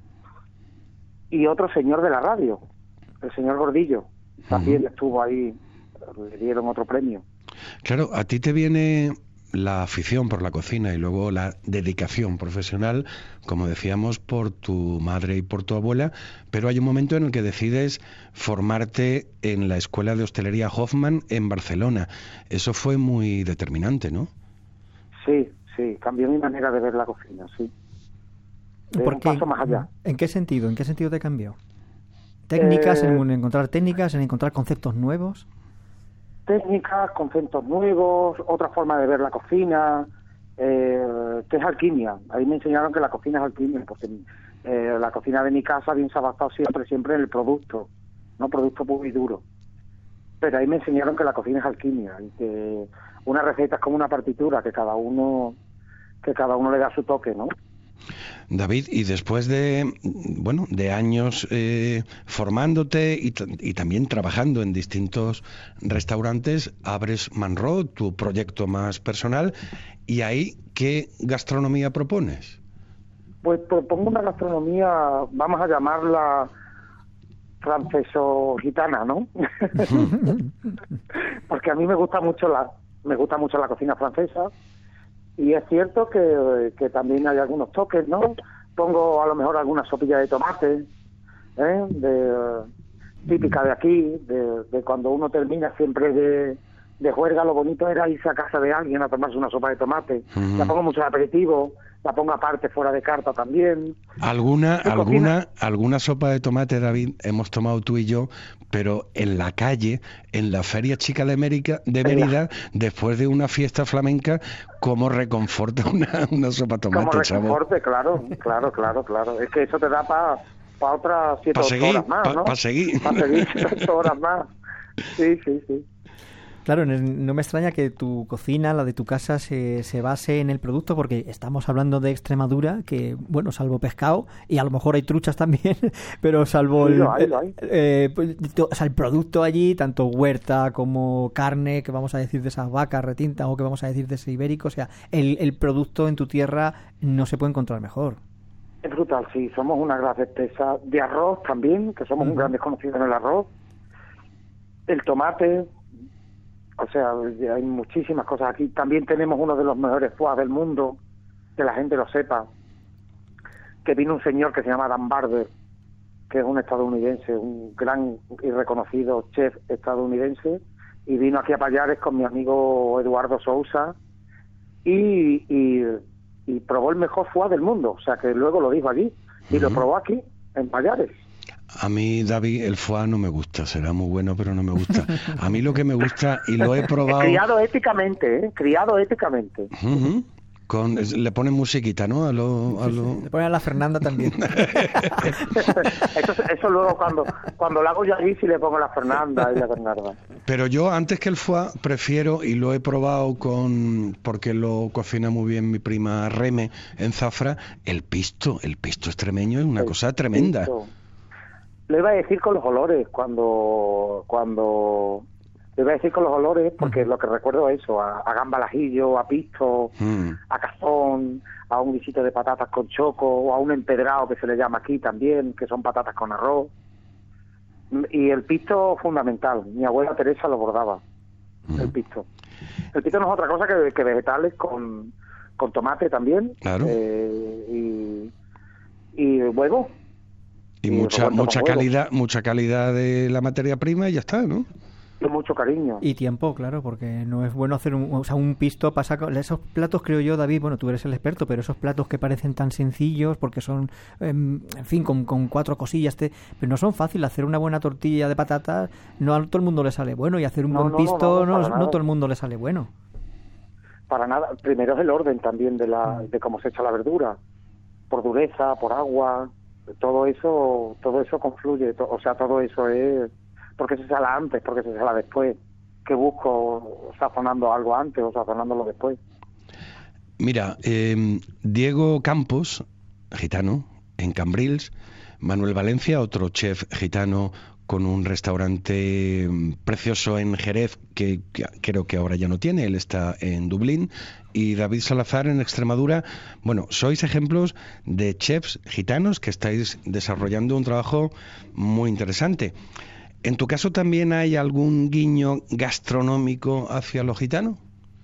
Speaker 16: y otro señor de la radio, el señor Gordillo, también estuvo ahí, le dieron otro premio.
Speaker 4: Claro, a ti te viene la afición por la cocina y luego la dedicación profesional, como decíamos, por tu madre y por tu abuela, pero hay un momento en el que decides formarte en la Escuela de Hostelería Hoffman en Barcelona. Eso fue muy determinante, ¿no?
Speaker 16: Sí, sí, cambió mi manera de ver la cocina, sí. De
Speaker 3: ¿Por
Speaker 16: un
Speaker 3: qué?
Speaker 16: paso más allá.
Speaker 3: ¿En qué sentido? ¿En qué sentido te cambió? ¿Técnicas?
Speaker 16: Eh,
Speaker 3: ¿En encontrar técnicas? ¿En encontrar conceptos nuevos?
Speaker 16: Técnicas, conceptos nuevos, otra forma de ver la cocina, eh, que es alquimia. Ahí me enseñaron que la cocina es alquimia, porque eh, la cocina de mi casa bien se ha basado siempre, siempre en el producto, no producto puro y duro. Pero ahí me enseñaron que la cocina es alquimia y que una receta es como una partitura, que cada uno, que cada uno le da su toque, ¿no?
Speaker 4: David, y después de bueno de años eh, formándote y, t- y también trabajando en distintos restaurantes, abres Manró, tu proyecto más personal, y ahí, ¿qué gastronomía propones?
Speaker 16: Pues propongo una gastronomía, vamos a llamarla franceso-gitana, ¿no? Porque a mí me gusta mucho la, me gusta mucho la cocina francesa. Y es cierto que, que también hay algunos toques, ¿no? Pongo a lo mejor alguna sopilla de tomate, ¿eh? De, típica de aquí, de, de cuando uno termina siempre de, de juerga, lo bonito era irse a casa de alguien a tomarse una sopa de tomate.
Speaker 4: Ujú.
Speaker 16: La pongo mucho de aperitivo, la pongo aparte fuera de carta también.
Speaker 4: ¿Alguna,
Speaker 16: ¿Qué
Speaker 4: alguna, alguna sopa de tomate, David, hemos tomado tú y yo, pero en la calle, en la Feria Chica de América, de Mérida, después de una fiesta flamenca, ¿cómo reconforta una, una sopa de tomate,
Speaker 16: Como
Speaker 4: chavo?
Speaker 16: reconforte, claro, claro, claro, claro. Es que eso te da para pa otras siete
Speaker 4: Pa'
Speaker 16: ocho
Speaker 4: seguir,
Speaker 16: horas más,
Speaker 4: pa-
Speaker 16: ¿no?
Speaker 4: pa' seguir.
Speaker 16: Para seguir siete ocho horas más. Sí, sí, sí.
Speaker 3: Claro, no me extraña que tu cocina, la de tu casa, se, se base en el producto, porque estamos hablando de Extremadura, que, bueno, salvo pescado, y a lo mejor hay truchas también, pero salvo
Speaker 16: Sí,
Speaker 3: el,
Speaker 16: lo hay, lo hay.
Speaker 3: eh, pues, to- o sea, el producto allí, tanto huerta como carne, que vamos a decir de esas vacas retintas, o que vamos a decir de ese ibérico, o sea, el, el producto en tu tierra no se puede encontrar mejor.
Speaker 16: Es brutal, sí, somos una gran espesa de arroz también, que somos un gran desconocido en el arroz, el tomate, o sea, hay muchísimas cosas aquí. También tenemos uno de los mejores foies del mundo, que la gente lo sepa, que vino un señor que se llama Dan Barber, que es un estadounidense, un gran y reconocido chef estadounidense, y vino aquí a Pallares con mi amigo Eduardo Sousa, y, y, y probó el mejor foie del mundo, o sea que luego lo dijo allí, y lo probó aquí, en Pallares.
Speaker 4: A mí, David, el foie no me gusta, será muy bueno, pero no me gusta. A mí lo que me gusta, y lo he probado...
Speaker 16: Criado éticamente, ¿eh? Criado éticamente.
Speaker 4: Ujú. Con, le ponen musiquita, ¿no? A lo, a lo...
Speaker 3: Le ponen a la Fernanda también.
Speaker 16: eso, eso luego cuando cuando lo hago yo allí sí le pongo la Fernanda y la Bernarda.
Speaker 4: Pero yo, antes que el foie, prefiero, y lo he probado con, porque lo cocina muy bien mi prima Reme en Zafra, el pisto. El pisto extremeño es una
Speaker 16: El
Speaker 4: cosa tremenda.
Speaker 16: pisto. Le iba a decir con los olores, cuando cuando le iba a decir con los olores, porque lo que recuerdo es eso, a, a gamba al ajillo, a pisto,
Speaker 4: Mm.
Speaker 16: a cazón, a un guisito de patatas con choco, o a un empedrado que se le llama aquí también, que son patatas con arroz. Y el pisto fundamental, mi abuela Teresa lo bordaba,
Speaker 4: Mm.
Speaker 16: el pisto. El pisto no es otra cosa que, que vegetales con, con tomate también,
Speaker 4: Claro.
Speaker 16: eh, y, y huevo.
Speaker 4: Y
Speaker 16: Y
Speaker 4: mucha
Speaker 16: revuelto
Speaker 4: mucha
Speaker 16: con huevo.
Speaker 4: calidad, mucha calidad de la materia prima y ya está, ¿no?
Speaker 16: Con mucho cariño.
Speaker 3: Y tiempo, claro, porque no es bueno hacer un, o sea, un pisto pasa con esos platos, creo yo, David, bueno, tú eres el experto, pero esos platos que parecen tan sencillos porque son, em, en fin, con, con cuatro cosillas, te, pero no son fáciles. Hacer una buena tortilla de patatas, no a todo el mundo le sale bueno, y hacer un
Speaker 16: No,
Speaker 3: buen
Speaker 16: no,
Speaker 3: pisto,
Speaker 16: no, no,
Speaker 3: no,
Speaker 16: para
Speaker 3: no
Speaker 16: nada.
Speaker 3: todo el mundo le sale bueno.
Speaker 16: Para nada. Primero es el orden también de la de cómo se echa la verdura, por dureza, por agua, todo eso todo eso confluye, to- o sea, todo eso es porque se sala antes, porque se sala después. Que busco sazonando algo antes o sazonándolo después.
Speaker 4: Mira, eh, Diego Campos, gitano, en Cambrils, Manuel Valencia, otro chef gitano con un restaurante mm, precioso en Jerez, que, que creo que ahora ya no tiene, él está en Dublín, y David Salazar en Extremadura. Bueno, sois ejemplos de chefs gitanos que estáis desarrollando un trabajo muy interesante. ¿En tu caso también hay algún guiño gastronómico hacia lo gitano?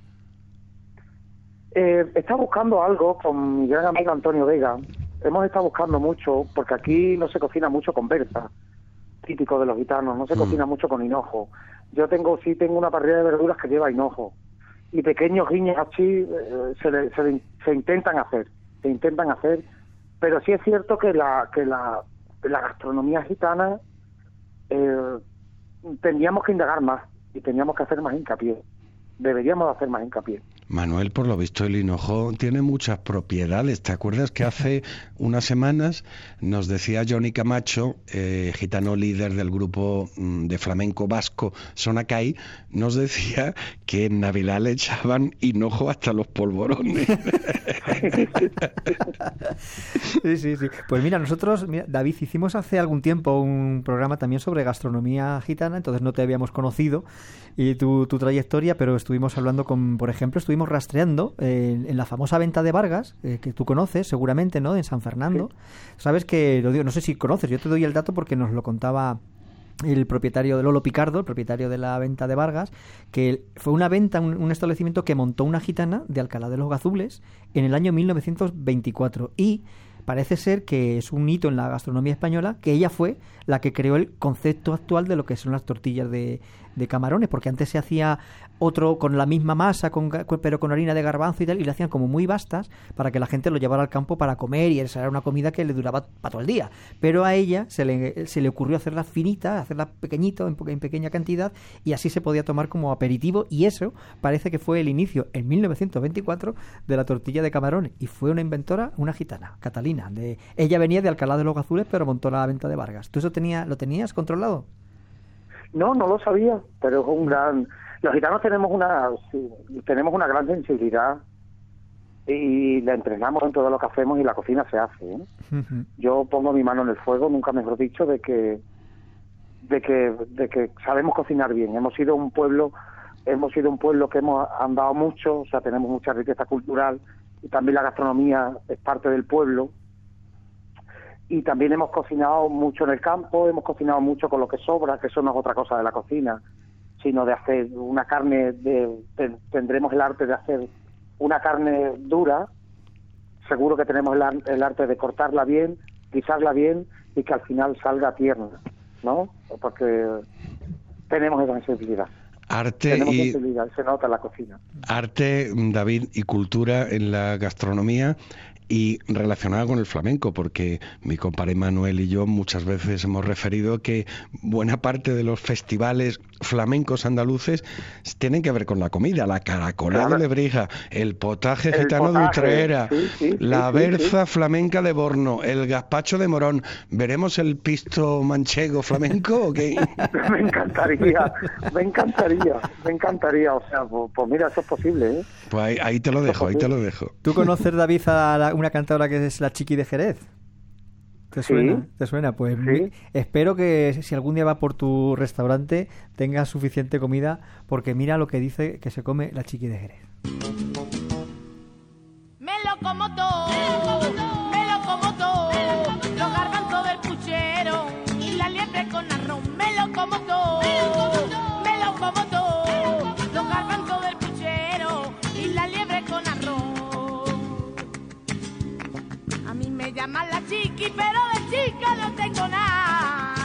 Speaker 16: Eh, está buscando algo con mi gran amigo Antonio Vega. Hemos estado buscando mucho, porque aquí no se cocina mucho con berza, típico de los gitanos, no se
Speaker 4: Mm.
Speaker 16: cocina mucho con hinojo. Yo tengo sí tengo una parrilla de verduras que lleva hinojo. Y pequeños guiños así eh, se, le- se, le- se intentan hacer, se intentan hacer, pero sí es cierto que la que la, la gastronomía gitana eh, teníamos que indagar más y teníamos que hacer más hincapié. Deberíamos hacer más hincapié.
Speaker 4: Manuel, por lo visto, el hinojo tiene muchas propiedades. ¿Te acuerdas que hace unas semanas nos decía Johnny Camacho, eh, gitano líder del grupo mm, de flamenco vasco Sonacay, nos decía que en Navidad le echaban hinojo hasta los polvorones?
Speaker 3: Sí, sí, sí. Pues mira, nosotros, mira, David, hicimos hace algún tiempo un programa también sobre gastronomía gitana, entonces no te habíamos conocido y tu, tu trayectoria, pero estuvimos hablando con, por ejemplo, estuvimos rastreando eh, en la famosa venta de Vargas, eh, que tú conoces seguramente, ¿no? En San Fernando. Sabes que, lo digo, no sé si conoces, yo te doy el dato porque nos lo contaba el propietario de Lolo Picardo, el propietario de la venta de Vargas, que fue una venta, un, un establecimiento que montó una gitana de Alcalá de los Gazules en el año mil novecientos veinticuatro y parece ser que es un hito en la gastronomía española, que ella fue la que creó el concepto actual de lo que son las tortillas de, de camarones, porque antes se hacía otro con la misma masa, con, pero con harina de garbanzo y tal, y le hacían como muy vastas para que la gente lo llevara al campo para comer, y esa era una comida que le duraba para todo el día. Pero a ella se le, se le ocurrió hacerla finita, hacerla pequeñito, en, en pequeña cantidad, y así se podía tomar como aperitivo, y eso parece que fue el inicio, en mil novecientos veinticuatro, de la tortilla de camarones, y fue una inventora, una gitana, Catalina. De, ella venía de Alcalá de los Gazules, pero montó la venta de Vargas. ¿Tú eso tenía, lo tenías controlado?
Speaker 16: No, no lo sabía, pero es un gran... Los gitanos tenemos una sí, tenemos una gran sensibilidad y la entrenamos en todo lo que hacemos y la cocina se hace, ¿eh? Uh-huh. Yo pongo mi mano en el fuego, nunca mejor dicho, de que de que de que sabemos cocinar bien. Hemos sido un pueblo hemos sido un pueblo que hemos andado mucho, o sea, tenemos mucha riqueza cultural y también la gastronomía es parte del pueblo. Y también hemos cocinado mucho en el campo, hemos cocinado mucho con lo que sobra, que eso no es otra cosa de la cocina, sino de hacer una carne, de, de tendremos el arte de hacer una carne dura, seguro que tenemos el, el arte de cortarla bien, guisarla bien y que al final salga tierna, ¿no? Porque tenemos esa sensibilidad.
Speaker 4: Arte
Speaker 16: tenemos
Speaker 4: y
Speaker 16: sensibilidad, se nota en la cocina.
Speaker 4: Arte, David, y cultura en la gastronomía y relacionada con el flamenco, porque mi compadre Manuel y yo muchas veces hemos referido que buena parte de los festivales flamencos andaluces tienen que ver con la comida, la caracolada claro. de Lebrija, el potaje el gitano potaje, de Utrera, sí, sí, la sí, berza sí. flamenca de Borno, el gazpacho de Morón. ¿Veremos el pisto manchego flamenco o qué?
Speaker 16: Me encantaría, me encantaría, me encantaría, o sea, pues, pues mira, eso es posible, ¿eh?
Speaker 4: Pues ahí, ahí te lo dejo, ahí te lo dejo.
Speaker 3: ¿Tú conoces, David, a la, una cantadora que es la Chiqui de Jerez? ¿Te suena? ¿Sí? ¿Te suena? Pues ¿Sí? mi, espero que si algún día va por tu restaurante tengas suficiente comida, porque mira lo que dice que se come la Chiqui de Jerez.
Speaker 17: Me lo como todo, me lo como todo, los garbanzos del puchero y la liebre con arroz. Me lo como todo, me lo como todo, los garbanzos del puchero y la liebre con arroz. A mí me llaman la Chiqui, pero de chica no tengo nada.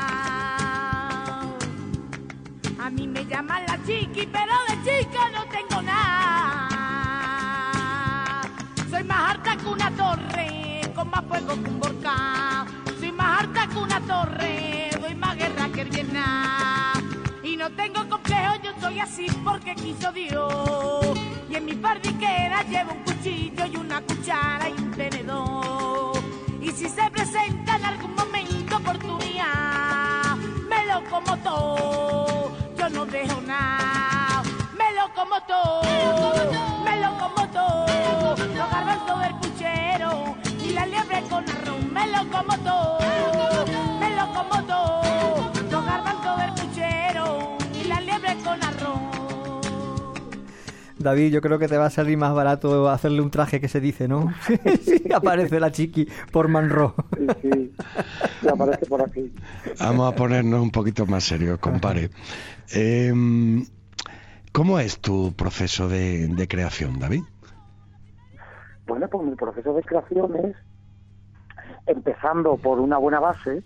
Speaker 17: A mí me llaman la Chiqui, pero de chica no tengo nada. Soy más harta que una torre, con más fuego que un volcán. Soy más harta que una torre, doy más guerra que el Vietnam. Y no tengo complejo, yo soy así porque quiso Dios. Y en mi pardiquera llevo un cuchillo y una cuchara y un tenedor. Y si se presenta en algún momento oportunidad, me lo como todo, yo no dejo nada. Me lo como todo, me lo como todo, los garbanzos del puchero y la liebre con arroz. Me lo como todo, me lo como todo, los garbanzos del puchero y la liebre con arroz.
Speaker 3: David, yo creo que te va a salir más barato hacerle un traje, que se dice, ¿no? Sí, aparece la Chiqui por Manró.
Speaker 16: Sí, sí, sí, aparece por aquí.
Speaker 4: Vamos a ponernos un poquito más serios, compadre. Eh, ¿Cómo es tu proceso de, de creación, David?
Speaker 16: Bueno, pues mi proceso de creación es empezando por una buena base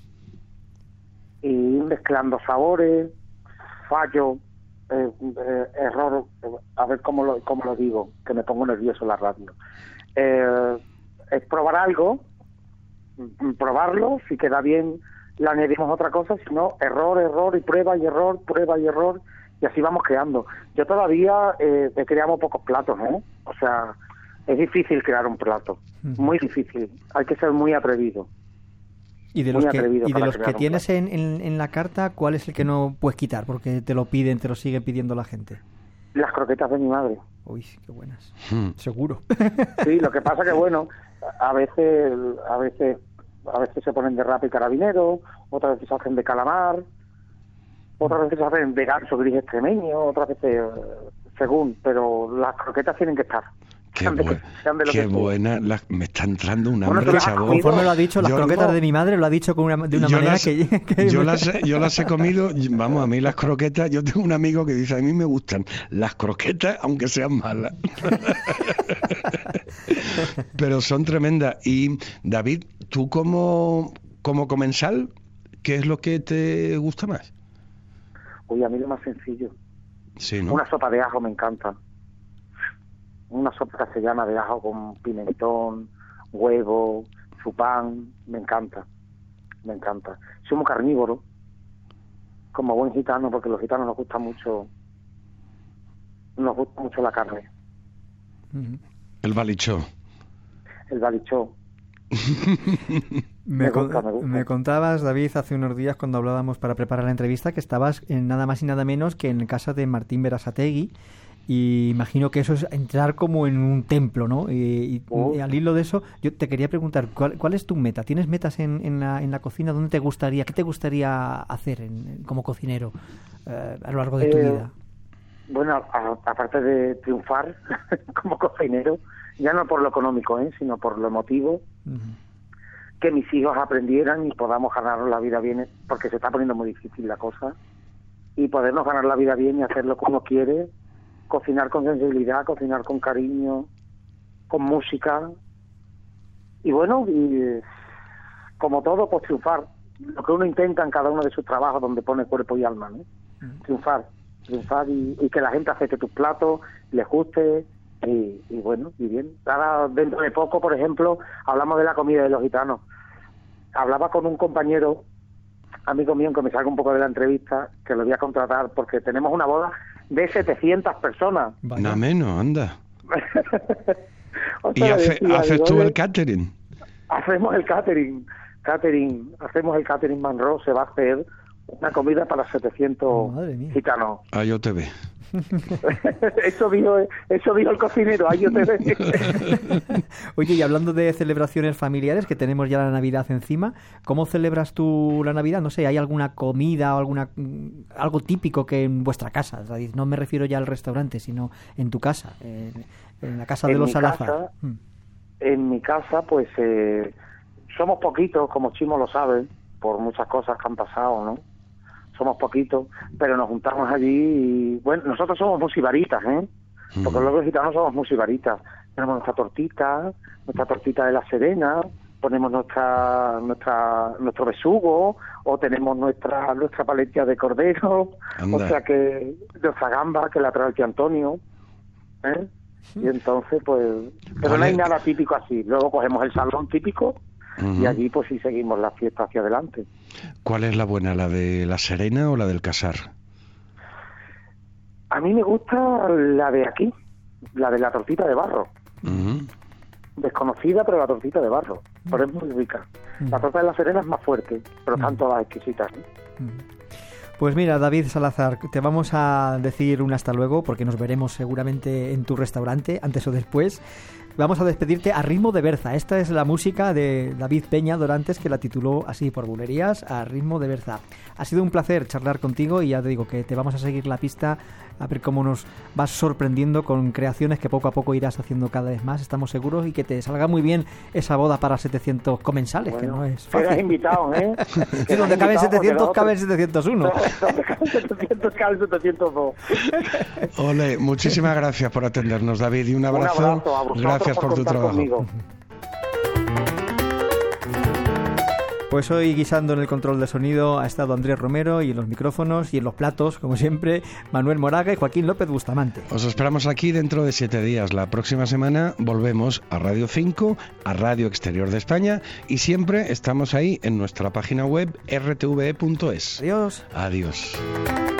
Speaker 16: y mezclando sabores, fallos, Eh, eh, error, a ver cómo lo, cómo lo digo, que me pongo nervioso en la radio. Eh, es probar algo, probarlo, si queda bien le añadimos otra cosa, si no, error, error y prueba y error, prueba y error, y así vamos creando. Yo todavía eh, he creado pocos platos, ¿eh? O sea, es difícil crear un plato, muy difícil, hay que ser muy atrevido.
Speaker 3: Y de los que, y de los que tienes en, en, en la carta, ¿cuál es el que no puedes quitar? Porque te lo piden, te lo sigue pidiendo la gente.
Speaker 16: Las croquetas de mi madre.
Speaker 3: Uy, qué buenas. Hmm. Seguro.
Speaker 16: Sí, lo que pasa que, bueno, a veces a veces a veces se ponen de rapa y carabinero, otras veces se hacen de calamar, otras veces se hacen de ganso gris extremeño, otras veces según, pero las croquetas tienen que estar.
Speaker 4: Qué, buen, qué buena, la, me está entrando un hambre,
Speaker 3: bueno,
Speaker 4: chavo.
Speaker 3: Conforme lo ha dicho, las yo, croquetas no, de mi madre lo ha dicho con una, de una manera
Speaker 4: las,
Speaker 3: que, que...
Speaker 4: Yo las, yo las he comido, vamos, a mí las croquetas, yo tengo un amigo que dice, a mí me gustan las croquetas, aunque sean malas. Pero son tremendas. Y, David, tú como, como comensal, ¿qué es lo que te gusta más?
Speaker 16: Uy, a mí lo más sencillo.
Speaker 4: Sí, ¿no?
Speaker 16: Una sopa de ajo me encanta. Una sopa castellana de ajo con pimentón, huevo, su pan, me encanta, me encanta. Soy muy carnívoro, como buen gitano, porque los gitanos nos gusta mucho, nos gusta mucho la carne.
Speaker 4: El balichó.
Speaker 16: El balichó.
Speaker 3: Me,
Speaker 16: Me
Speaker 3: con-
Speaker 16: gusta, me gusta.
Speaker 3: me contabas, David, hace unos días cuando hablábamos para preparar la entrevista que estabas en nada más y nada menos que en casa de Martín Berasategui, y imagino que eso es entrar como en un templo, ¿no? Y, y-
Speaker 16: Oh.
Speaker 3: y al hilo de eso, yo te quería preguntar, ¿cuál, cuál es tu meta? ¿Tienes metas en, en, la, en la cocina? ¿Dónde te gustaría, qué te gustaría hacer en- como cocinero eh, a lo largo de tu
Speaker 16: Eh,
Speaker 3: vida?
Speaker 16: Bueno, a- aparte de triunfar como cocinero, ya no por lo económico, ¿eh? sino por lo emotivo, que mis hijos aprendieran y podamos ganarnos la vida bien, porque se está poniendo muy difícil la cosa, y podernos ganar la vida bien y hacerlo como quiere, cocinar con sensibilidad, cocinar con cariño, con música, y bueno, y, eh, como todo, pues triunfar. Lo que uno intenta en cada uno de sus trabajos donde pone cuerpo y alma, ¿no? Triunfar, triunfar y, y que la gente acepte tus platos, les guste, y, y bueno, y bien. Ahora, dentro de poco, por ejemplo, hablamos de la comida de los gitanos. Hablaba con un compañero, amigo mío, que me salga un poco de la entrevista, que lo voy a contratar porque tenemos una boda de setecientas personas.
Speaker 4: Nada menos, anda.
Speaker 16: O
Speaker 4: ¿Y
Speaker 16: sea,
Speaker 4: hace-
Speaker 16: decía,
Speaker 4: haces
Speaker 16: digo,
Speaker 4: tú
Speaker 16: oye,
Speaker 4: el catering?
Speaker 16: Hacemos el catering, catering, hacemos el catering Manro, se va a hacer una comida para setecientos gitanos.
Speaker 4: Ah, yo te ve.
Speaker 16: eso dijo, eso dijo el cocinero, ahí yo te veo.
Speaker 3: Oye, y hablando de celebraciones familiares, que tenemos ya la Navidad encima, ¿cómo celebras tú la Navidad? No sé, ¿hay alguna comida o alguna mm, algo típico que en vuestra casa? David? No me refiero ya al restaurante, sino en tu casa, en, en la casa de
Speaker 16: En
Speaker 3: los
Speaker 16: mi
Speaker 3: Salazar.
Speaker 16: casa,
Speaker 3: Mm.
Speaker 16: En mi casa, pues eh, somos poquitos, como Chimo lo sabe, por muchas cosas que han pasado, ¿no? Somos poquitos, pero nos juntamos allí y, bueno, nosotros somos musibaritas, ¿eh? Porque luego los gitanos somos musibaritas. Tenemos nuestra tortita, nuestra tortita de la Serena, ponemos nuestra nuestra nuestro besugo, o tenemos nuestra nuestra paletilla de cordero,
Speaker 4: Anda.
Speaker 16: o sea que nuestra gamba que la trae el tío Antonio, ¿eh? Y entonces, pues, pero no hay nada típico así. Luego cogemos el salón típico y
Speaker 4: Ujú.
Speaker 16: allí, pues, sí seguimos la fiesta hacia adelante.
Speaker 4: ¿Cuál es la buena, la de la Serena o la del Casar?
Speaker 16: A mí me gusta la de aquí, la de la tortita de barro.
Speaker 4: Ujú.
Speaker 16: Desconocida, pero la tortita de barro. Pero es muy rica. La torta de la Serena es más fuerte, pero están todas exquisitas, ¿eh?
Speaker 3: Pues mira, David Salazar, te vamos a decir un hasta luego porque nos veremos seguramente en tu restaurante, antes o después. Vamos a despedirte a ritmo de berza. Esta es la música de David Peña Dorantes, que la tituló así, por bulerías, a ritmo de berza. Ha sido un placer charlar contigo y ya te digo que te vamos a seguir la pista a ver cómo nos vas sorprendiendo con creaciones que poco a poco irás haciendo cada vez más, estamos seguros, y que te salga muy bien esa boda para setecientos comensales,
Speaker 16: Bueno,
Speaker 3: que no es
Speaker 16: quedas
Speaker 3: fácil.
Speaker 16: invitado, ¿eh?
Speaker 3: Sí,
Speaker 16: Quedas
Speaker 3: donde caben
Speaker 16: invitado porque
Speaker 3: setecientos,
Speaker 16: nosotros-
Speaker 3: caben setecientos uno.
Speaker 16: Donde caben setecientos, caben setecientos dos.
Speaker 4: Ole, muchísimas gracias por atendernos, David, y un abrazo.
Speaker 16: abrazo a vosotros
Speaker 4: Gracias
Speaker 16: por
Speaker 4: por tu
Speaker 16: contar
Speaker 4: trabajo.
Speaker 16: conmigo.
Speaker 3: Pues hoy, guisando en el control de sonido, ha estado Andrés Romero, y en los micrófonos y en los platos, como siempre, Manuel Moraga y Joaquín López Bustamante.
Speaker 4: Os esperamos aquí dentro de siete días. La próxima semana volvemos a Radio cinco, a Radio Exterior de España, y siempre estamos ahí en nuestra página web r t v e punto es.
Speaker 3: Adiós.
Speaker 4: Adiós.